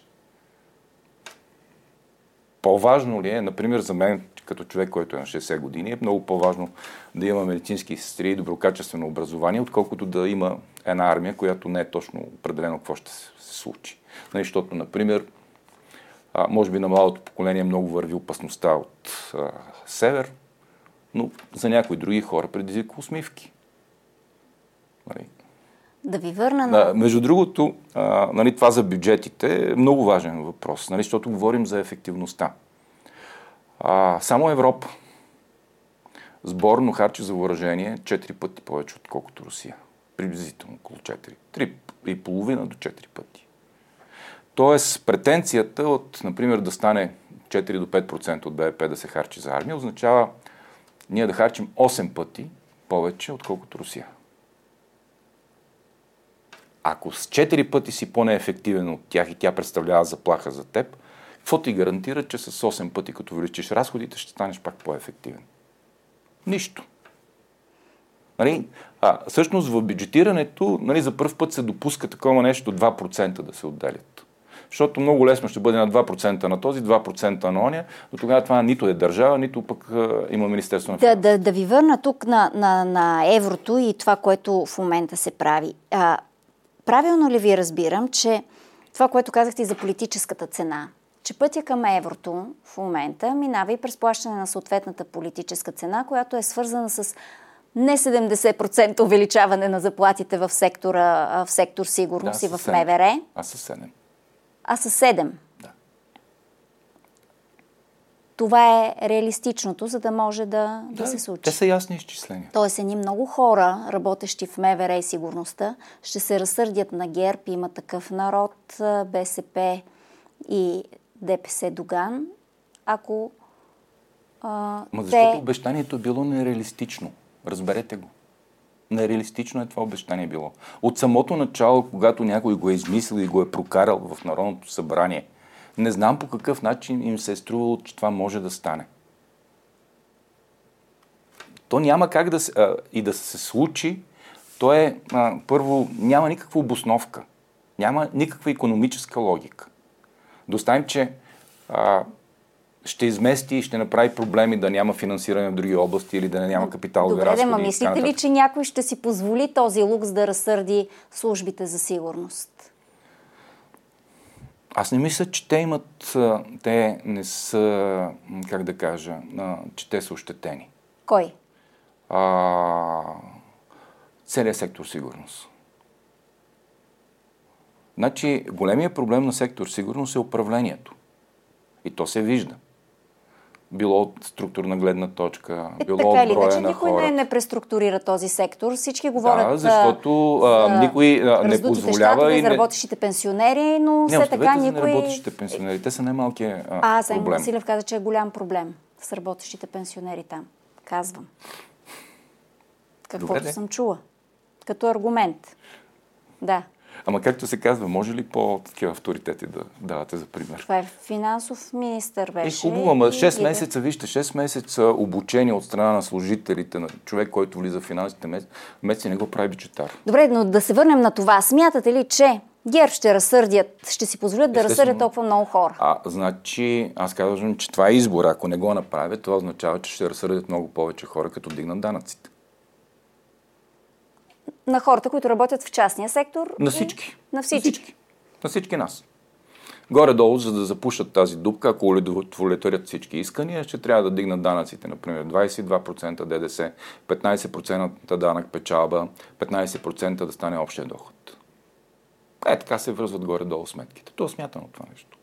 По-важно ли е, например, за мен, като човек, който е на 60 години, е много по-важно да има медицински сестри и доброкачествено образование, отколкото да има една армия, която не е точно определено какво ще се случи. Защото, например, може би на младото поколение много върви опасността от север, но за някои други хора предизвиква усмивки. Да ви върна Между другото, това за бюджетите е много важен въпрос, защото говорим за ефективността. Само Европа сборно харчи за въоръжение 4 пъти повече, отколкото Русия. Приблизително около 4. 3,5 до 4 пъти. Тоест, претенцията от, например, да стане 4 до 5% от БВП да се харчи за армия, означава ние да харчим 8 пъти повече, отколкото Русия. Ако с 4 пъти си по-неефективен от тях и тя представлява заплаха за теб, какво ти гарантира, че с 8 пъти, като увеличиш разходите, ще станеш пак по-ефективен? Нищо. Всъщност в бюджетирането за първ път се допуска такова нещо 2% да се отделят. Защото много лесно ще бъде на 2% на този, 2% на оня, но тогава това нито е държава, нито пък има Министерство на финансите. Да ви върна тук на еврото и това, което в момента се прави. Правилно ли ви разбирам, че това, което казахте и за политическата цена, че пътя към еврото в момента минава и през плащане на съответната политическа цена, която е свързана с не 70% увеличаване на заплатите в сектор сигурност и в МВР. А с 7. А с 7? Да. това е реалистичното, за да може да се случи. Те са ясни изчисления. Тоест, едни много хора, работещи в МВР и сигурността, ще се разсърдят на ГЕРБ, Има такъв народ, БСП и ДПС Доган, ако защото обещанието е било нереалистично. Разберете го. Нереалистично е това обещание било. От самото начало, когато някой го е измислил и го е прокарал в Народното събрание, не знам по какъв начин им се е струвало, че това може да стане. То няма как да се случи. То е, първо, няма никаква обосновка. Няма никаква икономическа логика. Доставим, че ще измести и ще направи проблеми да няма финансиране в други области или да няма капиталови разходи. Добре, мислите ли, че някой ще си позволи този лукс да разсърди службите за сигурност? Аз не мисля, че те не са, как да кажа, че те са ощетени. Кой? Целият сектор сигурност. Значи, големият проблем на сектор сигурност е управлението. И то се вижда. Било от структурна гледна точка, било от броя на хората. Никой не преструктурира този сектор. Всички говорят защото никой не позволява и неработещите пенсионери, но все така никой... Не, неработещите пенсионери. Те са най-малкият проблем. Саймон Василев каза, че е голям проблем с работещите пенсионери там. Казвам. Каквото съм чула. Като аргумент. Да. Ама както се казва, може ли по-такива авторитети да давате за пример? Това е финансов министър беше. Хубаво, ама 6 месеца обучение от страна на служителите, на човек, който влиза в финансите месеци, не го прави бюджетар. Добре, но да се върнем на това. Смятате ли, че ГЕРБ ще си позволят да разсъдят толкова много хора? Значи, аз казвам, че това е избор. Ако не го направят, това означава, че ще разсъдят много повече хора, като дигнат данъците. На хората, които работят в частния сектор? На всички. На всички. На всички нас. Горе-долу, за да запушат тази дупка, ако удовлетворят всички искания, ще трябва да дигнат данъците, например 22% ДДС, 15% данък печалба, 15% да стане общия доход. Така се връзват горе-долу сметките. То е смятано това нещо.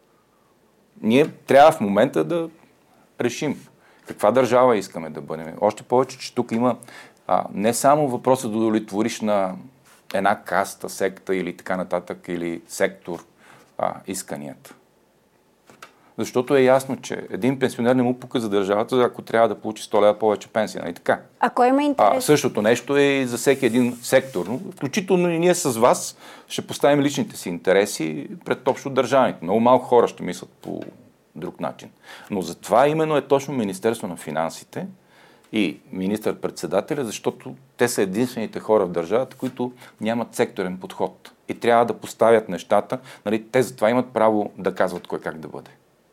Ние трябва в момента да решим каква държава искаме да бъдем. Още повече, че тук има не само въпросът да удовлетвориш на една каста, секта или така нататък, или сектор исканията. Защото е ясно, че един пенсионер не му пука за държавата, ако трябва да получи 100 лева повече пенсия. Нали така? А кой има интерес? Същото нещо е и за всеки един сектор. Включително и ние с вас ще поставим личните си интереси пред общо държавните. Много малко хора ще мислят по друг начин. Но затова именно е точно Министерство на финансите и министър-председателя, защото те са единствените хора в държавата, които нямат секторен подход. И трябва да поставят нещата. Нали, те затова имат право да казват кой как да бъде.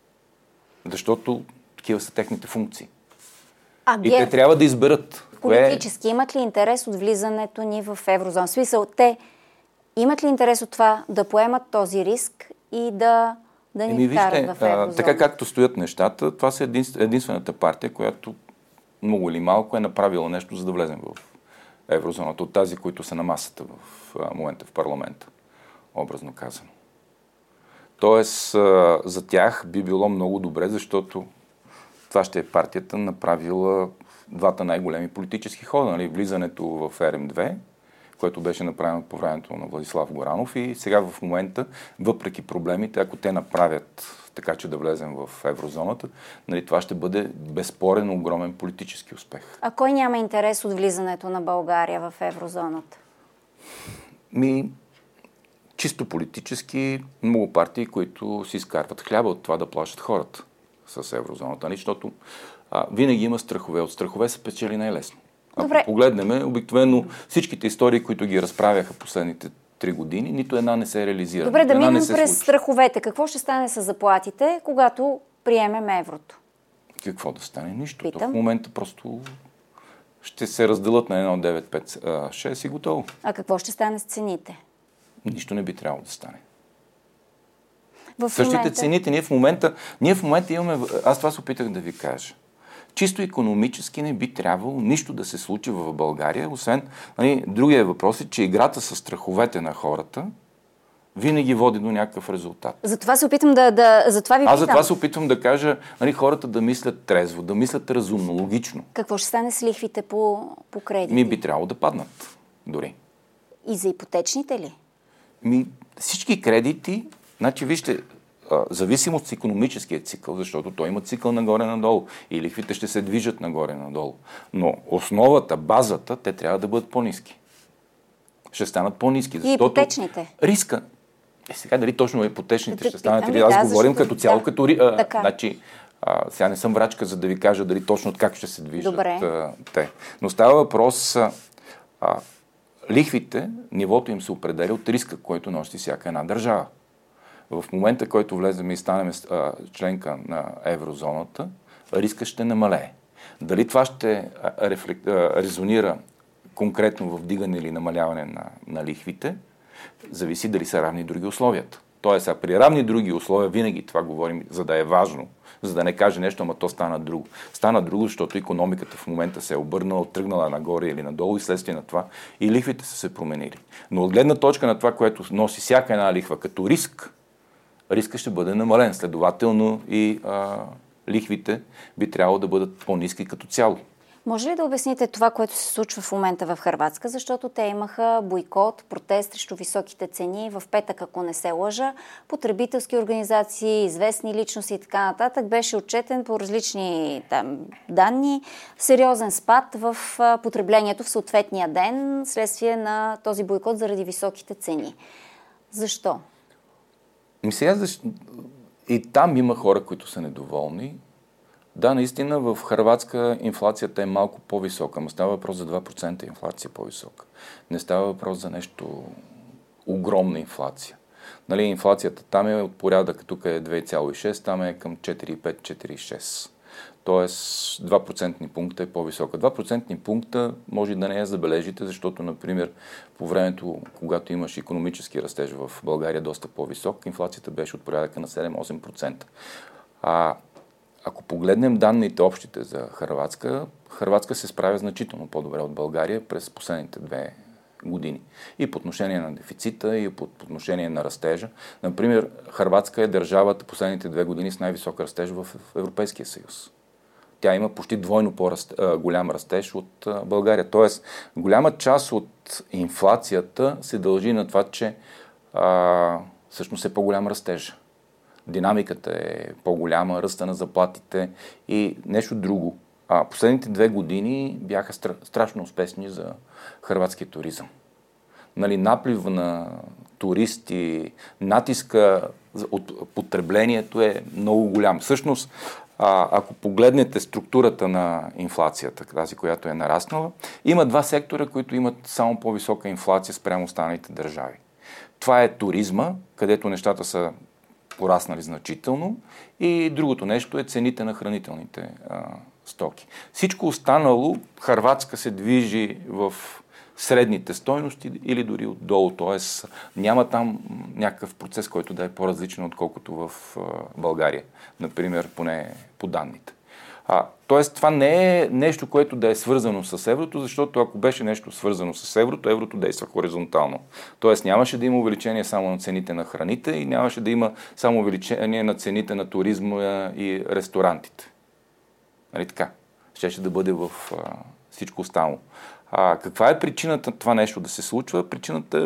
Защото такива са техните функции. И те трябва да изберат. Политически имат ли интерес от влизането ни в еврозона? В смисъл, те имат ли интерес от това да поемат този риск и да ни вкарат в еврозона? Така както стоят нещата, това са единствената партия, която много или малко е направила нещо, за да влезем в еврозоната. От тази, които са на масата в момента в парламента, образно казано. Тоест, за тях би било много добре, защото това ще е партията направила двата най-големи политически хода. Нали? Влизането в РМ2, което беше направено по времето на Владислав Горанов, и сега в момента, въпреки проблемите, ако те направят така, че да влезем в еврозоната, нали, това ще бъде безспорен огромен политически успех. А кой няма интерес от влизането на България в еврозоната? Чисто политически много партии, които си изкарват хляба от това да плащат хората с еврозоната. Защото винаги има страхове. От страхове се печели най-лесно. Ако погледнем, обикновено всичките истории, които ги разправяха последните 3 години, нито една не се реализира. Добре, да минем през страховете. Какво ще стане с заплатите, когато приемем еврото? Какво да стане? Нищо. В момента просто ще се разделят на 1, 9, 5, 6 и готово. А какво ще стане с цените? Нищо не би трябвало да стане. Същите цените, ние в момента имаме, аз това се опитах да ви кажа. Чисто икономически не би трябвало нищо да се случи в България, освен, другия въпрос е, че играта с страховете на хората винаги води до някакъв резултат. Затова се опитам затова ви питам. Аз затова се опитвам да кажа, хората да мислят трезво, да мислят разумно, логично. Какво ще стане с лихвите по кредити? Би трябвало да паднат дори. И за ипотечните ли? Всички кредити, вижте, зависимост от икономическия цикъл, защото той има цикъл нагоре-надолу и лихвите ще се движат нагоре-надолу. Но основата, базата, те трябва да бъдат по-ниски. Ще станат по-ниски, защото... И ипотечните? Риска. Сега дали точно ипотечните ще станат или аз говорим като цяло, като... сега не съм врачка, за да ви кажа дали точно как ще се движат те. Но става въпрос... лихвите, нивото им се определя от риска, който носи всяка една държава. В момента, който влезем и станем членка на еврозоната, риска ще намалее. Дали това ще резонира конкретно в вдигане или намаляване на лихвите, зависи дали са равни други условията. Тоест, при равни други условия, винаги това говорим, за да е важно, за да не каже нещо, ама то стана друго. Стана друго, защото икономиката в момента се е обърнала, тръгнала нагоре или надолу и следствие на това и лихвите са се променили. Но от гледна точка на това, което носи всяка една лихва като риск, риска ще бъде намален. Следователно и лихвите би трябвало да бъдат по-ниски като цяло. Може ли да обясните това, което се случва в момента в Хърватска? Защото те имаха бойкот, протест срещу високите цени. В петък, ако не се лъжа, потребителски организации, известни личности и така нататък беше отчетен по различни данни сериозен спад в потреблението в съответния ден, следствие на този бойкот заради високите цени. Защо? И там има хора, които са недоволни. Да, наистина в Хърватска инфлацията е малко по-висока, но става въпрос за 2% инфлация по-висока. Не става въпрос за нещо огромна инфлация. Инфлацията там е от порядък, тук е 2,6, там е към 4,5-4,6. Тоест 2% пункта е по-висока. 2% пункта може да не я забележите, защото, например, по времето, когато имаш икономически растеж в България доста по-висок, инфлацията беше от порядъка на 7-8%. Ако погледнем данните общите за Хърватска се справя значително по-добре от България през последните 2 години. И по отношение на дефицита, и по отношение на растежа. Например, Хърватска е държавата последните 2 години с най-висок растеж в Европейския съюз. Тя има почти двойно по-голям растеж от България. Тоест, голяма част от инфлацията се дължи на това, че всъщност е по-голям растеж. Динамиката е по-голяма, ръста на заплатите и нещо друго. Последните 2 години бяха страшно успешни за хърватския туризъм. Наплив на туристи, натиска от потреблението е много голям. Всъщност, ако погледнете структурата на инфлацията, тази, която е нараснала, има 2 сектора, които имат само по-висока инфлация спрямо останалите държави. Това е туризма, където нещата са пораснали значително, и другото нещо е цените на хранителните стоки. Всичко останало, Хърватска се движи в средните стойности или дори отдолу, т.е. няма там някакъв процес, който да е по-различен, отколкото в България, например, поне по данните. Т.е. това не е нещо, което да е свързано с еврото, защото ако беше нещо свързано с еврото, еврото действа хоризонтално. Т.е. нямаше да има увеличение само на цените на храните и нямаше да има само увеличение на цените на туризма и ресторантите. Нали така? Щеше да бъде в всичко останало. Каква е причината това нещо да се случва? Причината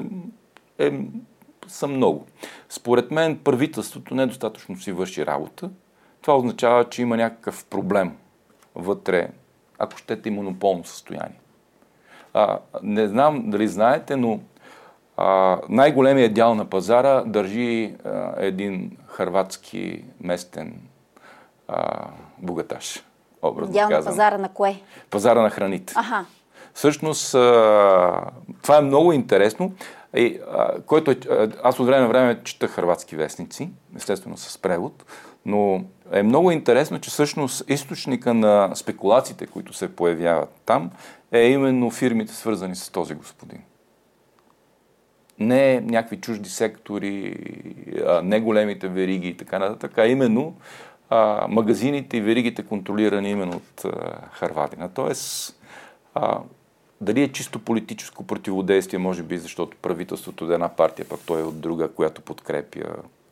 са много. Според мен правителството недостатъчно си върши работа. Това означава, че има някакъв проблем вътре, ако щете, и монополно състояние. Не знам дали знаете, но най-големият дял на пазара държи един хърватски местен богаташ. Дял на пазара на кое? Пазара на храните. Аха. Всъщност, това е много интересно. Аз от време на време чета хърватски вестници, естествено с превод, но е много интересно, че всъщност източника на спекулациите, които се появяват там, е именно фирмите, свързани с този господин. Не някакви чужди сектори, не големите вериги и така нататък, а именно магазините и веригите, контролирани именно от Хърватина. Тоест, Дали е чисто политическо противодействие, може би, защото правителството е една партия, пък той е от друга, която подкрепя.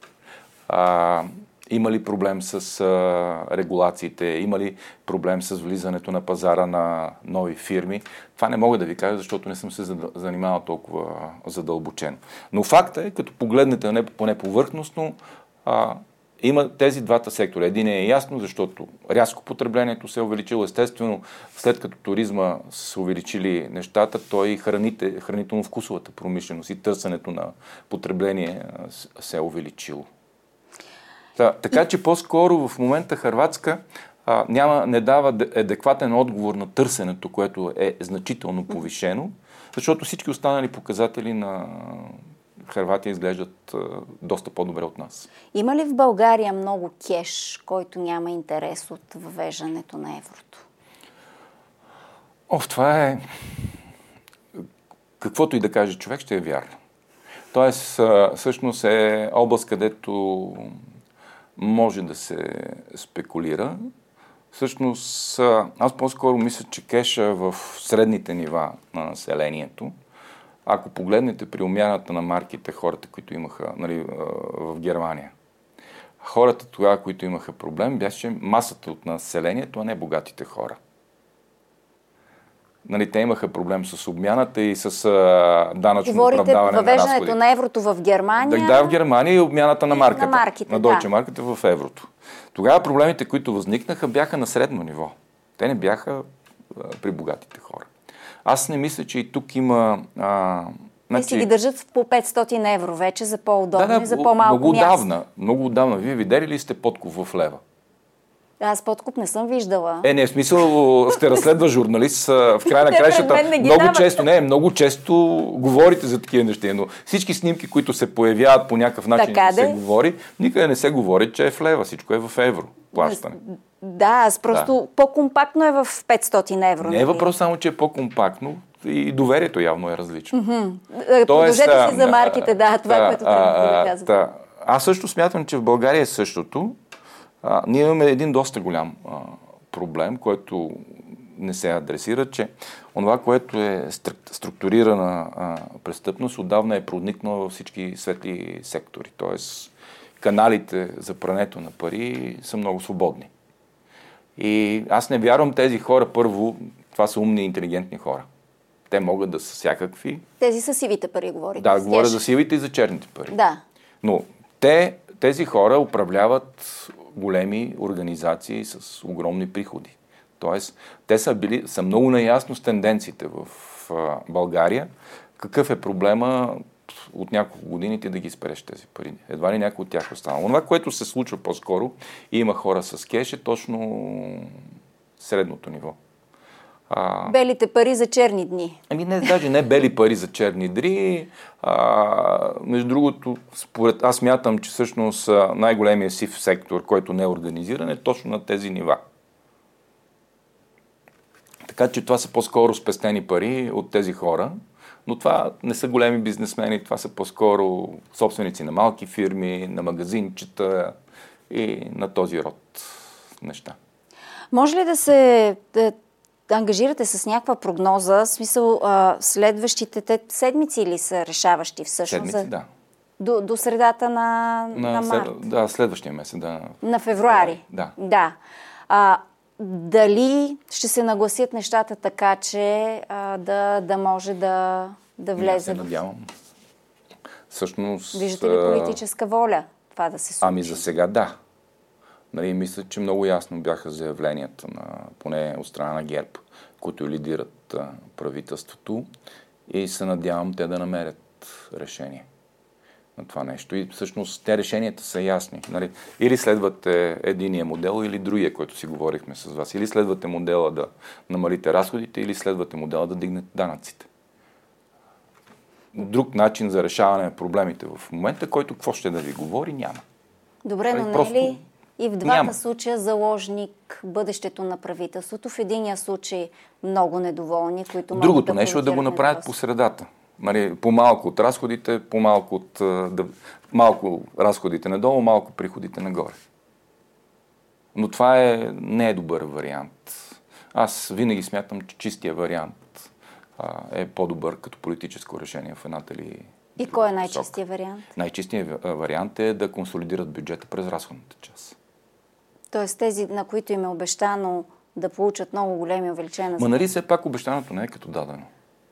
Има ли проблем с регулациите? Има ли проблем с влизането на пазара на нови фирми? Това не мога да ви кажа, защото не съм се занимавал толкова задълбочено. Но факта е, като погледнете поне повърхностно, има тези двата сектора. Един е ясно, защото рязко потреблението се е увеличило. Естествено, след като туризма се увеличили нещата, то и хранително-вкусовата промишленост и търсенето на потребление се е увеличило. Така че по-скоро в момента Хърватска не дава адекватен отговор на търсенето, което е значително повишено, защото всички останали показатели на Хърватия изглеждат доста по-добре от нас. Има ли в България много кеш, който няма интерес от въвеждането на еврото? Това е... Каквото и да каже човек, ще е вярно. Тоест, всъщност е област, където може да се спекулира. Всъщност, аз по-скоро мисля, че кеша в средните нива на населението, ако погледнете при умяната на марките, хората, които имаха в Германия, хората тогава, които имаха проблем, беше масата от населението, а не богатите хора. Те имаха проблем с обмяната и с данъчно оправдаване на разходи. Говорите въвеждането на еврото в Германия? Да, в Германия и обмяната на марката. На марките, на Deutsche марката в еврото. Тогава проблемите, които възникнаха, бяха на средно ниво. Те не бяха при богатите хора. Аз не мисля, че и тук има... Те си ги държат по 500 евро вече за по-удобно и за по-малко място. Много отдавна. Вие видели ли сте подкуп в лева? Аз подкуп не съм виждала. Не, в смисъл сте разследва журналист, в край на краищата. Много често говорите за такива неща, но всички снимки, които се появяват по някакъв начин, се говори, никъде не се говори, че е в лева, всичко е в евро плащане. Да, аз просто по-компактно е в 500 евро. Не е въпрос само, че е по-компактно и доверието явно е различно. Продължете си за марките, това, което трябва да казвам. Аз също смятам, че в България е същото. Ние имаме един доста голям проблем, който не се адресира, че онова, което е структурирана престъпност, отдавна е проникнала във всички светли сектори. Тоест, каналите за прането на пари са много свободни. И аз не вярвам тези хора, първо, това са умни и интелигентни хора. Те могат да са всякакви. Тези са сивите пари, говорите. Да, говоря за сивите и за черните пари. Да. Но тези хора управляват големи организации с огромни приходи. Тоест, те са много наясно с тенденциите в България. Какъв е проблема от няколко години ти да ги спреш тези пари? Едва ли някой от тях останало. Това, което се случва по-скоро и има хора с кеш, е точно средното ниво. Белите пари за черни дни. Даже не бели пари за черни дни. Между другото, аз смятам, че всъщност най-големият сив сектор, който не е организиран, е точно на тези нива. Така че това са по-скоро спестени пари от тези хора, но това не са големи бизнесмени, това са по-скоро собственици на малки фирми, на магазинчета и на този род неща. Може ли да се ангажирате с някаква прогноза? В смисъл, следващите седмици ли са решаващи всъщност? Седмици, да. До средата на март? Да, следващия месец, да. На февруари? Да. Дали ще се нагласят нещата така, че да може да влезе? Аз се надявам. Всъщност... Виждате ли политическа воля това да се случи? За сега да. Мисля, че много ясно бяха заявленията поне от страна на ГЕРБ, които лидират правителството, и се надявам те да намерят решение на това нещо. И всъщност те решенията са ясни. Или следвате единия модел, или другия, който си говорихме с вас. Или следвате модела да намалите разходите, или следвате модела да дигнете данъците. Друг начин за решаване на проблемите в момента, който какво ще да ви говори, няма. Добре, но не ли и в двата случая заложник бъдещето на правителството? В единия случай много недоволни, които могат Другото нещо е да го направят по средата. По-малко от разходите, малко разходите надолу, малко приходите нагоре. Но това не е добър вариант. Аз винаги смятам, че чистия вариант е по-добър като политическо решение в едната или И кой е най-чистият вариант? Най-чистият вариант е да консолидират бюджета през разходната част. Тоест тези, на които им е обещано да получат много големи увеличения. Нали все пак обещаното не е като дадено?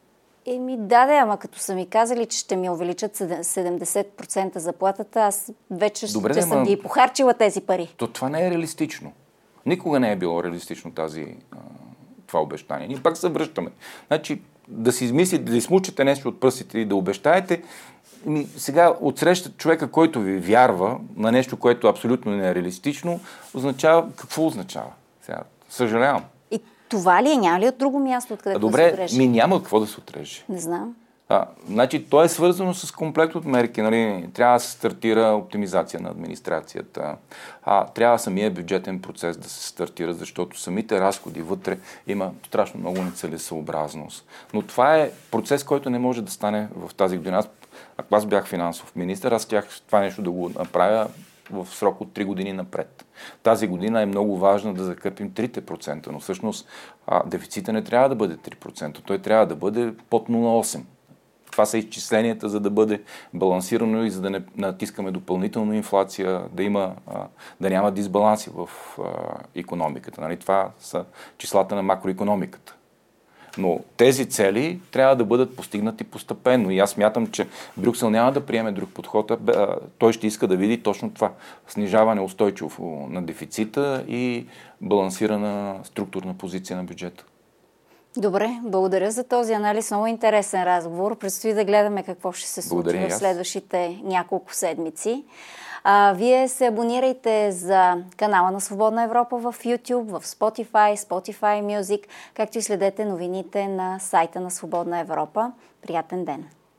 Ама като са ми казали, че ще ми увеличат 70% заплатата, аз вече съм ги похарчила тези пари. Това не е реалистично. Никога не е било реалистично това обещание. Ние пак се връщаме. Значи, да си измислите, да измучите нещо от пръстите и да обещаете, сега отсреща човека, който ви вярва на нещо, което абсолютно не е реалистично, какво означава? Сега, съжалявам. И това ли е? Няма ли от друго място, откъдето да се отреже? Добре, няма какво да се отреже. Не знам. Значи, то е свързано с комплект от мерки. Нали? Трябва да се стартира оптимизация на администрацията. Трябва самия бюджетен процес да се стартира, защото самите разходи вътре има страшно много нецелесъобразност. Но това е процес, който не може да стане в тази година. Ако аз бях финансов министър, аз щях това нещо да го направя в срок от 3 години напред. Тази година е много важно да закърпим 3%, но всъщност дефицита не трябва да бъде 3%, той трябва да бъде под 0,8%. Това са изчисленията, за да бъде балансирано и за да не натискаме допълнително инфлация, да няма дисбаланси в икономиката. Нали? Това са числата на макроикономиката. Но тези цели трябва да бъдат постигнати постепенно. И аз смятам, че Брюксел няма да приеме друг подход. Той ще иска да види точно това. Снижаване устойчиво на дефицита и балансирана структурна позиция на бюджета. Добре, благодаря за този анализ. Много интересен разговор. Предстои да гледаме какво ще се случи в следващите няколко седмици. Вие се абонирайте за канала на Свободна Европа в YouTube, в Spotify Music, както и следете новините на сайта на Свободна Европа. Приятен ден!